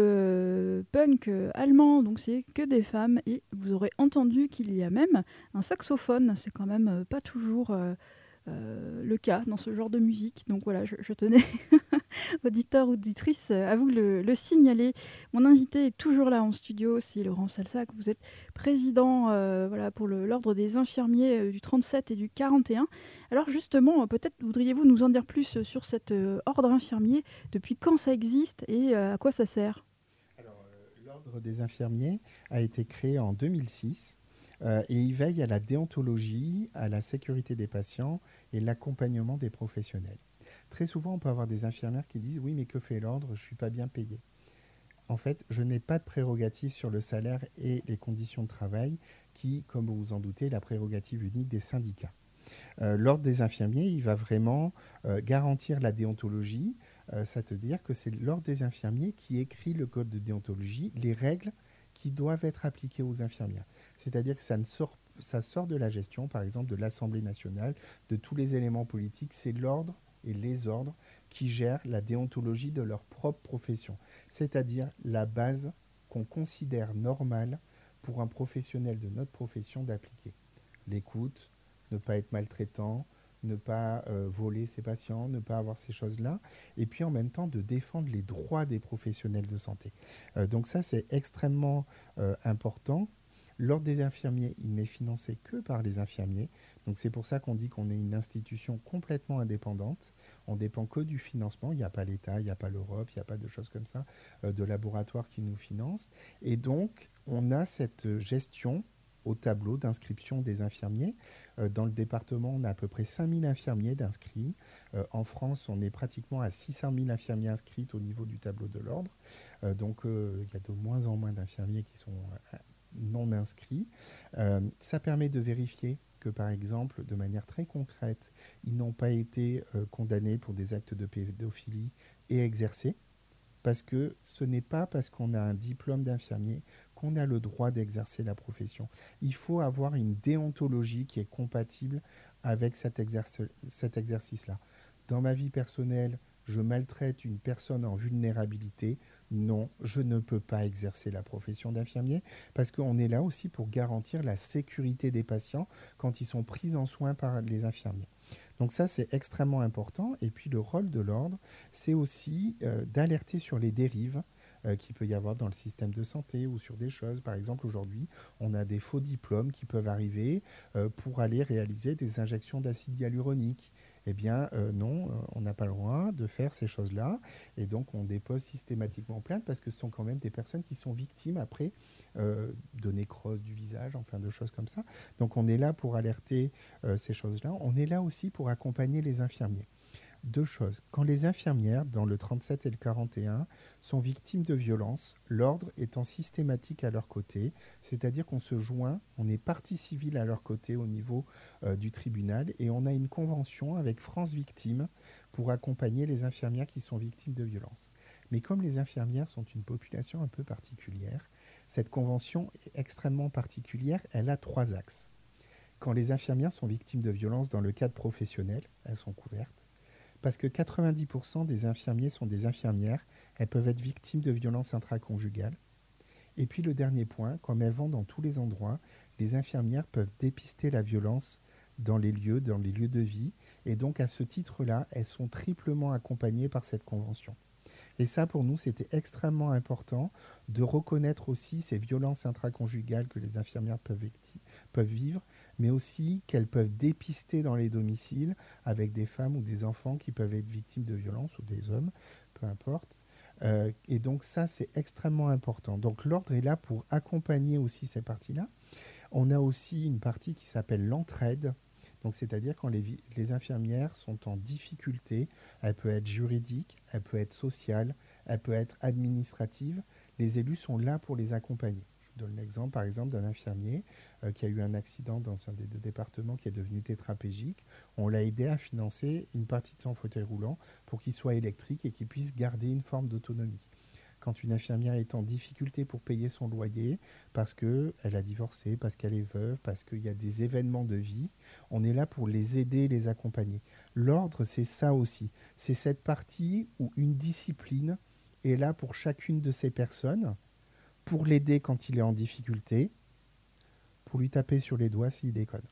punk allemand, donc c'est que des femmes, et vous aurez entendu qu'il y a même un saxophone, c'est quand même pas toujours le cas dans ce genre de musique, donc voilà, je tenais, auditeurs, auditrices, à vous le signaler. Mon invité est toujours là en studio, c'est Laurent Salsac, vous êtes président voilà, pour l'ordre des infirmiers du 37 et du 41. Alors justement, peut-être voudriez-vous nous en dire plus sur cet ordre infirmier, depuis quand ça existe et à quoi ça sert? Alors, l'ordre des infirmiers a été créé en 2006 et il veille à la déontologie, à la sécurité des patients et l'accompagnement des professionnels. Très souvent, on peut avoir des infirmières qui disent « Oui, mais que fait l'ordre? Je ne suis pas bien payé. » En fait, je n'ai pas de prérogative sur le salaire et les conditions de travail qui, comme vous vous en doutez, est la prérogative unique des syndicats. L'ordre des infirmiers, il va vraiment garantir la déontologie, c'est-à-dire que c'est l'ordre des infirmiers qui écrit le code de déontologie, les règles qui doivent être appliquées aux infirmières. C'est-à-dire que ça sort de la gestion, par exemple, de l'Assemblée nationale, de tous les éléments politiques, c'est l'ordre et les ordres qui gèrent la déontologie de leur propre profession, c'est-à-dire la base qu'on considère normale pour un professionnel de notre profession d'appliquer. L'écoute, ne pas être maltraitant, ne pas voler ses patients, ne pas avoir ces choses-là, et puis en même temps de défendre les droits des professionnels de santé. Donc ça, c'est extrêmement important. L'Ordre des infirmiers, il n'est financé que par les infirmiers. Donc c'est pour ça qu'on dit qu'on est une institution complètement indépendante. On ne dépend que du financement. Il n'y a pas l'État, il n'y a pas l'Europe, il n'y a pas de choses comme ça, de laboratoires qui nous financent. Et donc, on a cette gestion au tableau d'inscription des infirmiers. Dans le département, on a à peu près 5000 infirmiers d'inscrits. En France, on est pratiquement à 600 000 infirmiers inscrits au niveau du tableau de l'Ordre. Donc, il y a de moins en moins d'infirmiers qui sont non inscrits. Ça permet de vérifier que, par exemple, de manière très concrète, ils n'ont pas été condamnés pour des actes de pédophilie et exercés. Parce que ce n'est pas parce qu'on a un diplôme d'infirmier qu'on a le droit d'exercer la profession. Il faut avoir une déontologie qui est compatible avec cet exercice-là. Dans ma vie personnelle, je maltraite une personne en vulnérabilité. Non, je ne peux pas exercer la profession d'infirmier parce qu'on est là aussi pour garantir la sécurité des patients quand ils sont pris en soin par les infirmiers. Donc ça, c'est extrêmement important. Et puis le rôle de l'ordre, c'est aussi d'alerter sur les dérives qu'il peut y avoir dans le système de santé ou sur des choses. Par exemple, aujourd'hui, on a des faux diplômes qui peuvent arriver pour aller réaliser des injections d'acide hyaluronique. Eh bien, non, on n'a pas le droit de faire ces choses-là. Et donc, on dépose systématiquement plainte parce que ce sont quand même des personnes qui sont victimes après de nécrose du visage, enfin de choses comme ça. Donc, on est là pour alerter ces choses-là. On est là aussi pour accompagner les infirmiers. Deux choses. Quand les infirmières, dans le 37 et le 41, sont victimes de violences, l'ordre étant systématique à leur côté, c'est-à-dire qu'on se joint, on est partie civile à leur côté au niveau du tribunal et on a une convention avec France Victimes pour accompagner les infirmières qui sont victimes de violences. Mais comme les infirmières sont une population un peu particulière, cette convention est extrêmement particulière, elle a 3 axes. Quand les infirmières sont victimes de violences dans le cadre professionnel, elles sont couvertes. Parce que 90% des infirmiers sont des infirmières, elles peuvent être victimes de violences intraconjugales. Et puis le dernier point, comme elles vont dans tous les endroits, les infirmières peuvent dépister la violence dans les lieux de vie. Et donc à ce titre-là, elles sont triplement accompagnées par cette convention. Et ça, pour nous, c'était extrêmement important de reconnaître aussi ces violences intraconjugales que les infirmières peuvent vivre, mais aussi qu'elles peuvent dépister dans les domiciles avec des femmes ou des enfants qui peuvent être victimes de violences ou des hommes, peu importe. Et donc ça, c'est extrêmement important. Donc l'ordre est là pour accompagner aussi ces parties-là. On a aussi une partie qui s'appelle l'entraide. Donc, c'est-à-dire quand les infirmières sont en difficulté, elle peut être juridique, elle peut être sociale, elle peut être administrative. Les élus sont là pour les accompagner. Je vous donne l'exemple, par exemple, d'un infirmier qui a eu un accident dans un des 2 départements qui est devenu tétraplégique. On l'a aidé à financer une partie de son fauteuil roulant pour qu'il soit électrique et qu'il puisse garder une forme d'autonomie. Quand une infirmière est en difficulté pour payer son loyer, parce qu'elle a divorcé, parce qu'elle est veuve, parce qu'il y a des événements de vie, on est là pour les aider, les accompagner. L'ordre, c'est ça aussi. C'est cette partie où une discipline est là pour chacune de ces personnes, pour l'aider quand il est en difficulté, pour lui taper sur les doigts s'il déconne.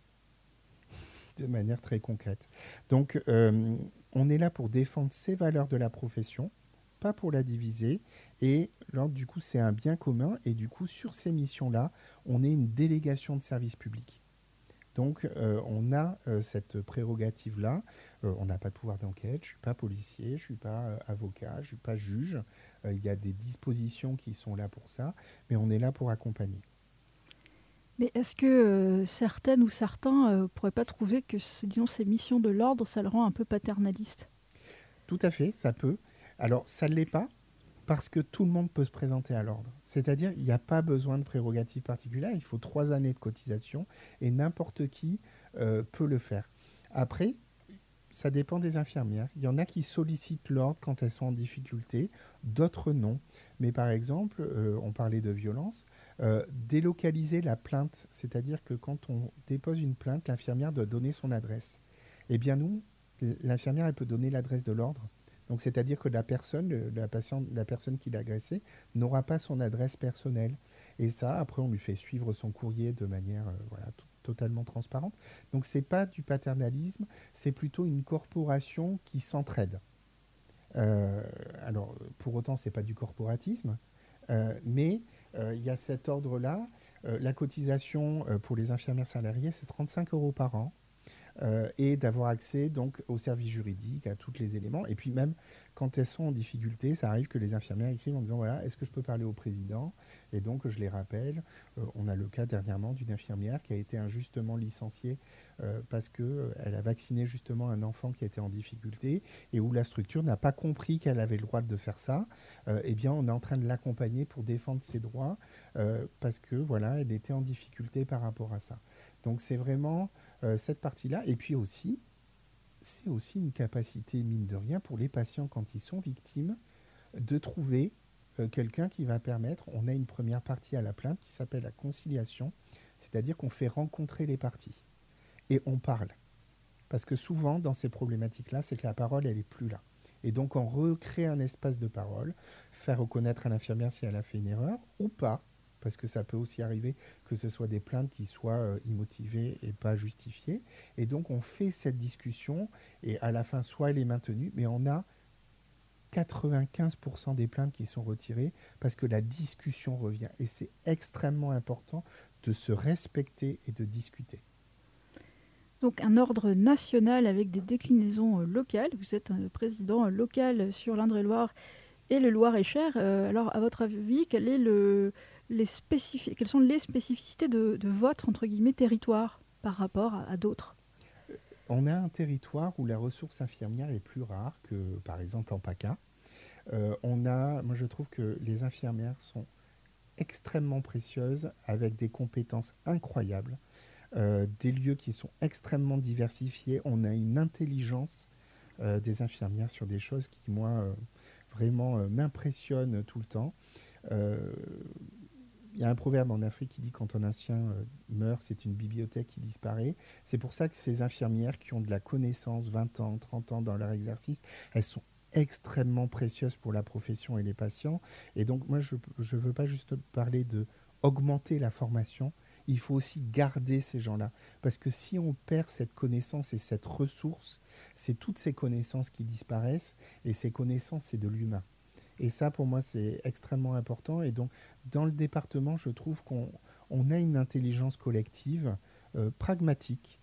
De manière très concrète. Donc, on est là pour défendre ces valeurs de la profession, pas pour la diviser, et l'ordre, du coup, c'est un bien commun, et du coup, sur ces missions-là, on est une délégation de service public. Donc, on a cette prérogative-là. On n'a pas de pouvoir d'enquête, je ne suis pas policier, je ne suis pas avocat, je ne suis pas juge. Il y a des dispositions qui sont là pour ça, mais on est là pour accompagner. Mais est-ce que certaines ou certains ne pourraient pas trouver que, disons, ces missions de l'ordre, ça le rend un peu paternaliste ? Tout à fait, ça peut. Alors, ça ne l'est pas, parce que tout le monde peut se présenter à l'ordre. C'est-à-dire, il n'y a pas besoin de prérogatives particulières, il faut 3 années de cotisation, et n'importe qui peut le faire. Après, ça dépend des infirmières. Il y en a qui sollicitent l'ordre quand elles sont en difficulté, d'autres non. Mais par exemple, on parlait de violence, délocaliser la plainte, c'est-à-dire que quand on dépose une plainte, l'infirmière doit donner son adresse. Eh bien nous, l'infirmière, elle peut donner l'adresse de l'ordre. Donc c'est-à-dire que la personne qui l'a agressée n'aura pas son adresse personnelle. Et ça, après, on lui fait suivre son courrier de manière totalement transparente. Donc c'est pas du paternalisme, c'est plutôt une corporation qui s'entraide. Alors pour autant c'est pas du corporatisme, mais il y a cet ordre-là. La cotisation pour les infirmières salariées, c'est 35 € par an. Et d'avoir accès donc au service juridique, à tous les éléments. Et puis même quand elles sont en difficulté, ça arrive que les infirmières écrivent en disant voilà, est-ce que je peux parler au président? Et donc je les rappelle. On a le cas dernièrement d'une infirmière qui a été injustement licenciée parce qu'elle a vacciné justement un enfant qui était en difficulté et où la structure n'a pas compris qu'elle avait le droit de faire ça. Eh bien on est en train de l'accompagner pour défendre ses droits parce que voilà, elle était en difficulté par rapport à ça. Donc c'est vraiment cette partie-là. Et puis aussi, c'est aussi une capacité, mine de rien, pour les patients, quand ils sont victimes, de trouver quelqu'un qui va permettre, on a une première partie à la plainte qui s'appelle la conciliation, c'est-à-dire qu'on fait rencontrer les parties et on parle. Parce que souvent, dans ces problématiques-là, c'est que la parole, elle n'est plus là. Et donc, on recrée un espace de parole, faire reconnaître à l'infirmière si elle a fait une erreur ou pas, parce que ça peut aussi arriver que ce soit des plaintes qui soient immotivées et pas justifiées. Et donc, on fait cette discussion et à la fin, soit elle est maintenue, mais on a 95% des plaintes qui sont retirées parce que la discussion revient. Et c'est extrêmement important de se respecter et de discuter. Donc un ordre national avec des déclinaisons locales. Vous êtes président local sur l'Indre-et-Loire et le Loir-et-Cher. Alors, à votre avis, quelles sont les spécificités de votre, entre guillemets, territoire par rapport à d'autres? On a un territoire où la ressource infirmière est plus rare que, par exemple, en PACA. Moi, je trouve que les infirmières sont extrêmement précieuses, avec des compétences incroyables, des lieux qui sont extrêmement diversifiés. On a une intelligence des infirmières sur des choses qui, moi, vraiment m'impressionnent tout le temps. Il y a un proverbe en Afrique qui dit quand un ancien meurt, c'est une bibliothèque qui disparaît. C'est pour ça que ces infirmières qui ont de la connaissance, 20 ans, 30 ans dans leur exercice, elles sont extrêmement précieuses pour la profession et les patients. Et donc moi, je ne veux pas juste parler de augmenter la formation, il faut aussi garder ces gens-là. Parce que si on perd cette connaissance et cette ressource, c'est toutes ces connaissances qui disparaissent, et ces connaissances, c'est de l'humain. Et ça, pour moi, c'est extrêmement important. Et donc, dans le département, je trouve qu'on a une intelligence collective pragmatique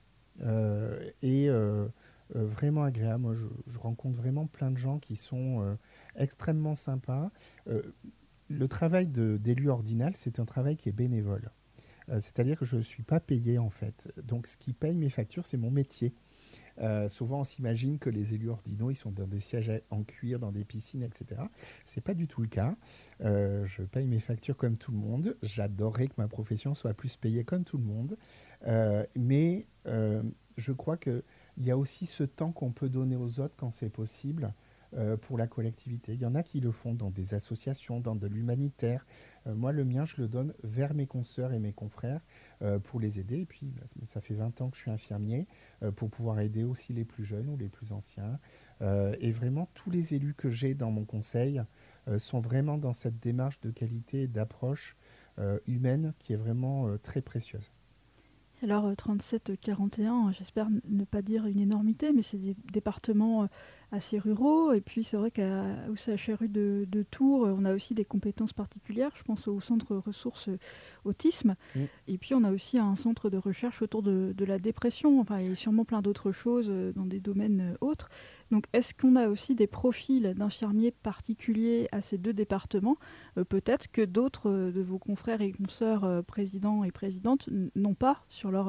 et vraiment agréable. Moi, je rencontre vraiment plein de gens qui sont extrêmement sympas. Le travail d'élu ordinal, c'est un travail qui est bénévole. C'est-à-dire que je ne suis pas payé, en fait. Donc, ce qui paye mes factures, c'est mon métier. Souvent, on s'imagine que les élus ordinaux, ils sont dans des sièges en cuir, dans des piscines, etc. C'est pas du tout le cas. Je paye mes factures comme tout le monde. J'adorerais que ma profession soit plus payée comme tout le monde. Mais je crois qu'il y a aussi ce temps qu'on peut donner aux autres quand c'est possible. Pour la collectivité. Il y en a qui le font dans des associations, dans de l'humanitaire. Moi, le mien, je le donne vers mes consoeurs et mes confrères pour les aider. Et puis, ça fait 20 ans que je suis infirmier pour pouvoir aider aussi les plus jeunes ou les plus anciens. Et vraiment, tous les élus que j'ai dans mon conseil sont vraiment dans cette démarche de qualité et d'approche humaine qui est vraiment très précieuse. Alors 37-41, j'espère ne pas dire une énormité, mais c'est des départements assez ruraux. Et puis c'est vrai qu'au CHRU de Tours, on a aussi des compétences particulières. Je pense au centre ressources autisme. Et puis on a aussi un centre de recherche autour de la dépression. Enfin, il y a sûrement plein d'autres choses dans des domaines autres. Donc est-ce qu'on a aussi des profils d'infirmiers particuliers à ces deux départements? Peut-être que d'autres de vos confrères et consoeurs présidents et présidentes n'ont pas sur leur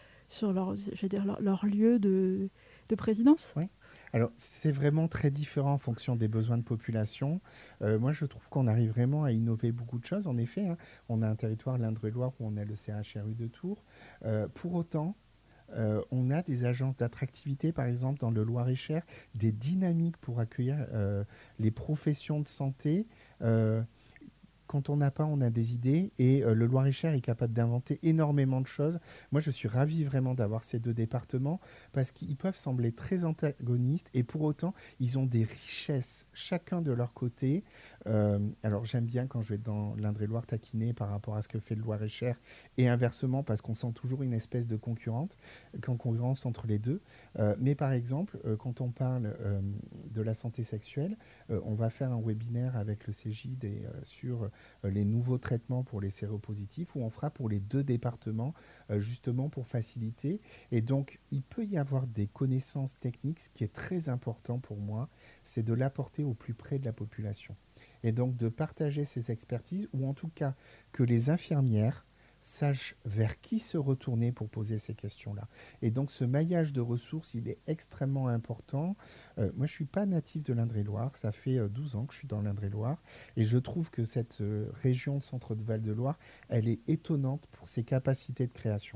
lieu de présidence. Oui. Alors, c'est vraiment très différent en fonction des besoins de population. Moi, je trouve qu'on arrive vraiment à innover beaucoup de choses. En effet, on a un territoire, l'Indre-et-Loire, où on a le CHRU de Tours. Pour autant, on a des agences d'attractivité, par exemple, dans le Loir-et-Cher, des dynamiques pour accueillir les professions de santé. Quand on n'a pas, on a des idées, et le Loir-et-Cher est capable d'inventer énormément de choses. Moi, je suis ravi vraiment d'avoir ces deux départements parce qu'ils peuvent sembler très antagonistes et pour autant, ils ont des richesses chacun de leur côté Alors j'aime bien quand je vais dans l'Indre-et-Loire taquiner par rapport à ce que fait le Loir-et-Cher et inversement parce qu'on sent toujours une espèce de concurrence entre les deux. Mais par exemple, quand on parle de la santé sexuelle, on va faire un webinaire avec le CGID sur les nouveaux traitements pour les séropositifs où on fera pour les deux départements justement pour faciliter. Et donc il peut y avoir des connaissances techniques. Ce qui est très important pour moi, c'est de l'apporter au plus près de la population. Et donc de partager ces expertises, ou en tout cas que les infirmières sachent vers qui se retourner pour poser ces questions-là. Et donc ce maillage de ressources, il est extrêmement important. Moi, je ne suis pas natif de l'Indre-et-Loire, ça fait 12 ans que je suis dans l'Indre-et-Loire, et je trouve que cette région de centre de Val-de-Loire, elle est étonnante pour ses capacités de création.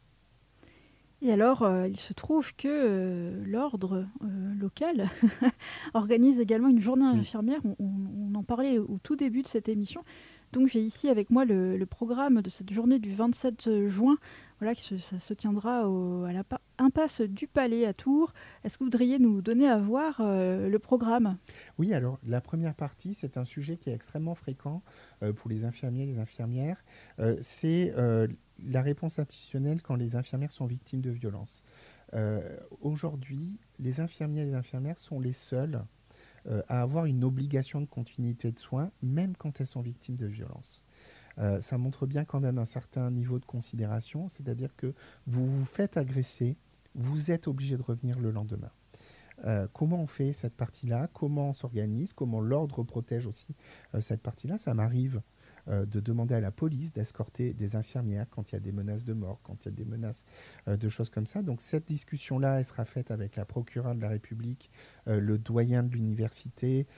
Et alors, il se trouve que l'ordre local organise également une journée Oui. infirmière. On en parlait au tout début de cette émission. Donc j'ai ici avec moi le programme de cette journée du 27 juin, voilà, ça se tiendra à la impasse du Palais à Tours. Est-ce que vous voudriez nous donner à voir le programme ? Oui, alors la première partie, c'est un sujet qui est extrêmement fréquent pour les infirmiers et les infirmières. C'est la réponse institutionnelle quand les infirmières sont victimes de violences. Aujourd'hui, les infirmiers et les infirmières sont les seuls à avoir une obligation de continuité de soins, même quand elles sont victimes de violences. Ça montre bien quand même un certain niveau de considération, c'est-à-dire que vous vous faites agresser, vous êtes obligé de revenir le lendemain. Comment on fait cette partie-là? Comment on s'organise? Comment l'ordre protège aussi cette partie-là? Ça m'arrive de demander à la police d'escorter des infirmières quand il y a des menaces de mort, quand il y a des menaces de choses comme ça. Donc cette discussion-là, elle sera faite avec la procureure de la République, le doyen de l'université,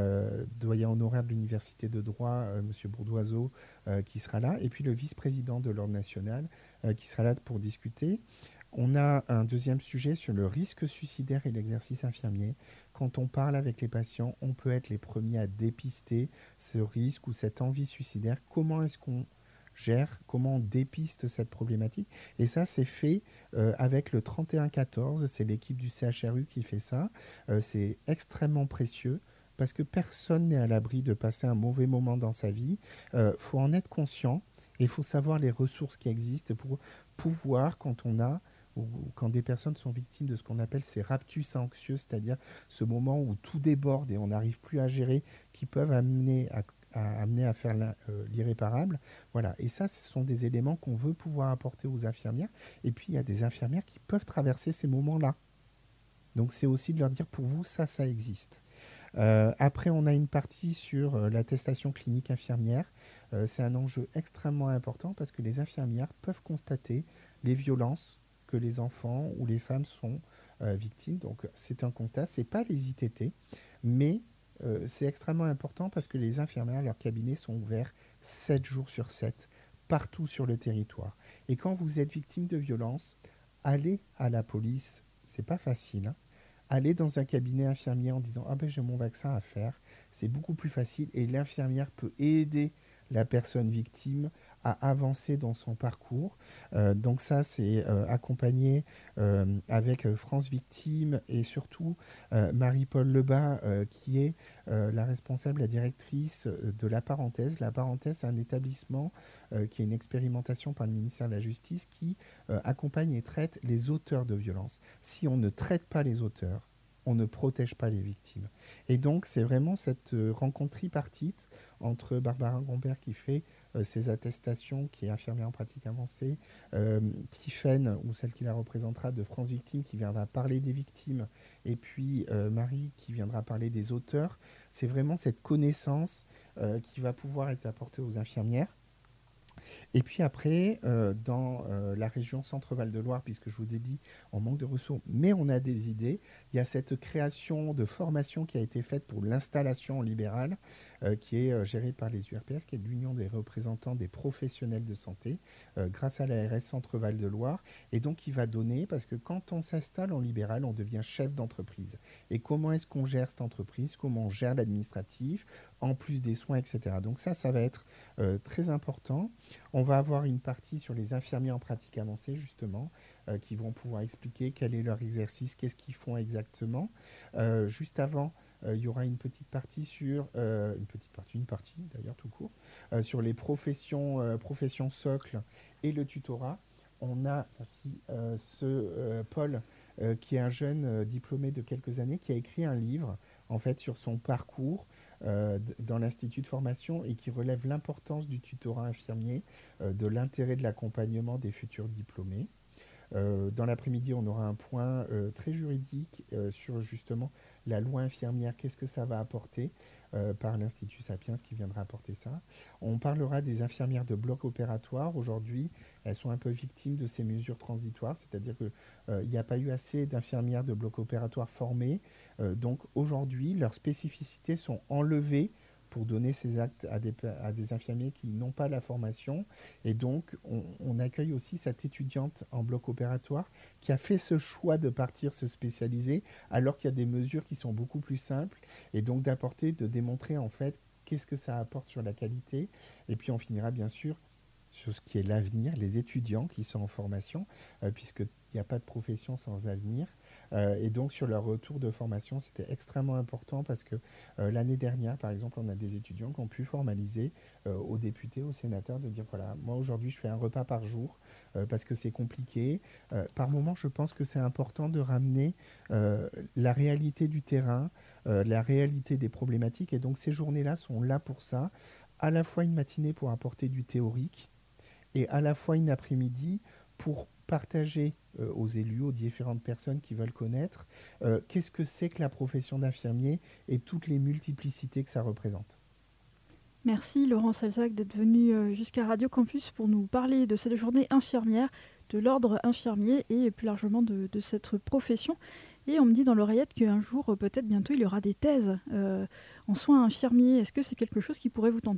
doyen honoraire de l'université de droit, monsieur Bourdoiseau, qui sera là, et puis le vice-président de l'Ordre national qui sera là pour discuter. On a un deuxième sujet sur le risque suicidaire et l'exercice infirmier. Quand on parle avec les patients, on peut être les premiers à dépister ce risque ou cette envie suicidaire. Comment est-ce qu'on gère, comment on dépiste cette problématique? Et ça, c'est fait avec le 3114, c'est l'équipe du CHRU qui fait ça. C'est extrêmement précieux parce que personne n'est à l'abri de passer un mauvais moment dans sa vie. Faut en être conscient et il faut savoir les ressources qui existent pour pouvoir, quand on a ou quand des personnes sont victimes de ce qu'on appelle ces raptus anxieux, c'est-à-dire ce moment où tout déborde et on n'arrive plus à gérer, qui peuvent amener à faire l'irréparable. Voilà. Et ça, ce sont des éléments qu'on veut pouvoir apporter aux infirmières. Et puis, il y a des infirmières qui peuvent traverser ces moments-là. Donc, c'est aussi de leur dire, pour vous, ça existe. Après, on a une partie sur l'attestation clinique infirmière. C'est un enjeu extrêmement important parce que les infirmières peuvent constater les violences que les enfants ou les femmes sont victimes. Donc c'est un constat, c'est pas les ITT, mais c'est extrêmement important parce que les infirmières, leurs cabinets sont ouverts 7 jours sur 7, partout sur le territoire. Et quand vous êtes victime de violences, allez à la police, c'est pas facile, hein. Aller dans un cabinet infirmier en disant « Ah ben j'ai mon vaccin à faire », c'est beaucoup plus facile et l'infirmière peut aider la personne victime à avancer dans son parcours. Donc ça, c'est accompagné avec France Victime et surtout Marie-Paul Lebas, qui est la responsable, la directrice de La Parenthèse. La Parenthèse, c'est un établissement qui est une expérimentation par le ministère de la Justice qui accompagne et traite les auteurs de violences. Si on ne traite pas les auteurs, on ne protège pas les victimes. Et donc, c'est vraiment cette rencontre tripartite entre Barbara Gombert qui fait ses attestations, qui est infirmière en pratique avancée, Tiffaine, ou celle qui la représentera, de France Victime, qui viendra parler des victimes, et puis Marie, qui viendra parler des auteurs. C'est vraiment cette connaissance qui va pouvoir être apportée aux infirmières. Et puis après, dans la région Centre-Val de Loire, puisque je vous ai dit, on manque de ressources, mais on a des idées, il y a cette création de formation qui a été faite pour l'installation libérale, qui est gérée par les URPS, qui est l'Union des représentants des professionnels de santé, grâce à l'ARS Centre-Val de Loire, et donc qui va donner, parce que quand on s'installe en libéral, on devient chef d'entreprise. Et comment est-ce qu'on gère cette entreprise, comment on gère l'administratif, en plus des soins, etc. Donc ça va être très important. On va avoir une partie sur les infirmiers en pratique avancée, justement, qui vont pouvoir expliquer quel est leur exercice, qu'est-ce qu'ils font exactement. Juste avant, il y aura une petite partie sur une partie d'ailleurs tout court, sur les professions socles et le tutorat. On a Paul, qui est un jeune diplômé de quelques années, qui a écrit un livre en fait sur son parcours dans l'institut de formation et qui relève l'importance du tutorat infirmier, de l'intérêt de l'accompagnement des futurs diplômés. Dans l'après-midi, on aura un point très juridique sur justement la loi infirmière, qu'est-ce que ça va apporter par l'Institut Sapiens qui viendra apporter ça. On parlera des infirmières de bloc opératoire. Aujourd'hui, elles sont un peu victimes de ces mesures transitoires, c'est-à-dire qu'il n'y a pas eu assez d'infirmières de bloc opératoire formées. Donc aujourd'hui, leurs spécificités sont enlevées pour donner ces actes à des infirmiers qui n'ont pas la formation. Et donc, on accueille aussi cette étudiante en bloc opératoire qui a fait ce choix de partir se spécialiser alors qu'il y a des mesures qui sont beaucoup plus simples et donc de démontrer en fait qu'est-ce que ça apporte sur la qualité. Et puis, on finira bien sûr sur ce qui est l'avenir, les étudiants qui sont en formation, puisqu'il n'y a pas de profession sans avenir. Et donc, sur leur retour de formation, c'était extrêmement important parce que l'année dernière, par exemple, on a des étudiants qui ont pu formaliser aux députés, aux sénateurs, de dire, voilà, moi aujourd'hui, je fais un repas par jour parce que c'est compliqué. Par moment, je pense que c'est important de ramener la réalité du terrain, la réalité des problématiques. Et donc, ces journées-là sont là pour ça, à la fois une matinée pour apporter du théorique et à la fois une après-midi pour partager aux élus, aux différentes personnes qui veulent connaître qu'est-ce que c'est que la profession d'infirmier et toutes les multiplicités que ça représente. Merci Laurent Salzac d'être venu jusqu'à Radio Campus pour nous parler de cette journée infirmière, de l'ordre infirmier et plus largement de cette profession. Et on me dit dans l'oreillette qu'un jour, peut-être bientôt, il y aura des thèses en soins infirmiers. Est-ce que c'est quelque chose qui pourrait vous tenter ?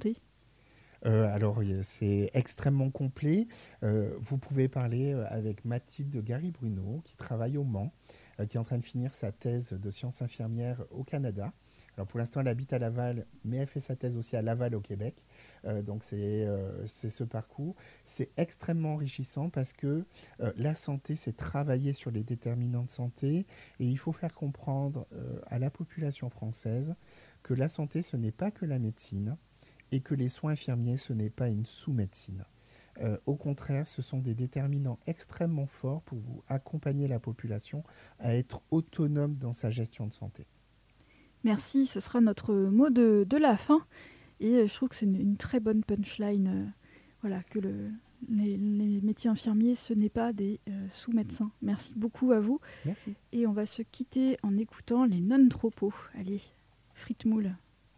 Alors, c'est extrêmement complet. Vous pouvez parler avec Mathilde Gary-Bruno, qui travaille au Mans, qui est en train de finir sa thèse de sciences infirmières au Canada. Alors, pour l'instant, elle habite à Laval, mais elle fait sa thèse aussi à Laval, au Québec. Donc, c'est ce parcours. C'est extrêmement enrichissant parce que la santé, c'est travailler sur les déterminants de santé. Et il faut faire comprendre à la population française que la santé, ce n'est pas que la médecine. Et que les soins infirmiers, ce n'est pas une sous-médecine. Au contraire, ce sont des déterminants extrêmement forts pour vous accompagner la population à être autonome dans sa gestion de santé. Merci, ce sera notre mot de la fin. Et je trouve que c'est une très bonne punchline. Voilà, que les métiers infirmiers, ce n'est pas des sous-médecins. Merci beaucoup à vous. Merci. Et on va se quitter en écoutant les non-tropos. Allez, frites moules.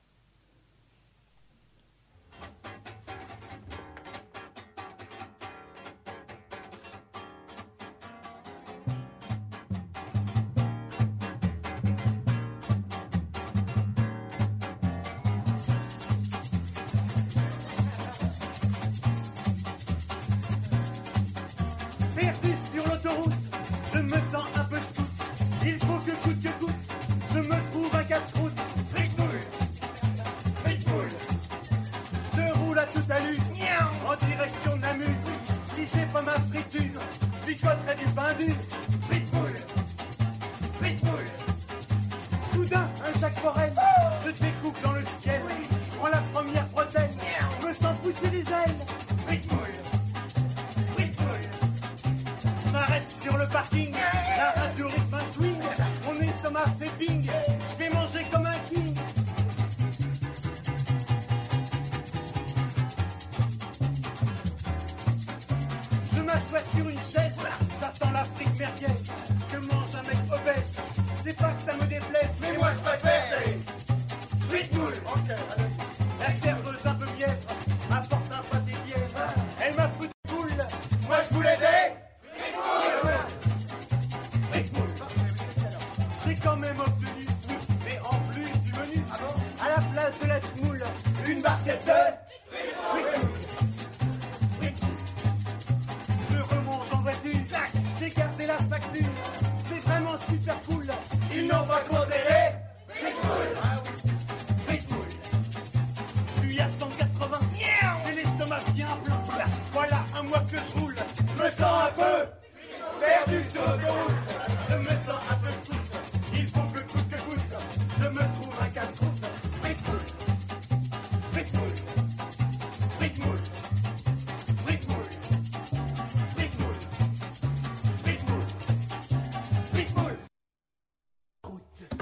Perdu sur l'autoroute, je me sens un peu scout. Il faut que coûte, je me trouve un casse-croûte. Frites moules, je roule à toute allure, en direction de Namur. Si j'ai pas ma friture, je picoterai du pain dur. Frites moules. Soudain, un Jacques Forel se découpe dans le ciel. Je prends la première bretelle, je me sens pousser des ailes. Frites moules. Je m'arrête sur le parking, la radio rythme un swing, mon estomac fait ping, je vais manger comme un king. Je m'assois sur une chaise, ça sent la frite merguez, que mange un mec obèse, c'est pas que ça me déplaise, mais moi je préfère les frites moules. La serveuse un peu bièvre, apporte un pâté bièvre, elle m'a foutu boule, moi je voulais des j'ai quand même obtenu, mais en plus du menu, à la place de la semoule, une barquette de frites. Je remonte en voiture, j'ai gardé la facture, c'est vraiment super cool, ils n'ont pas compté les frites moules. Je suis à 180, j'ai l'estomac bien blanc, voilà un mois que je roule, je me sens un peu perdu sur l'autoroute, je me sens un peu souple, il faut que coûte, je me trouve route.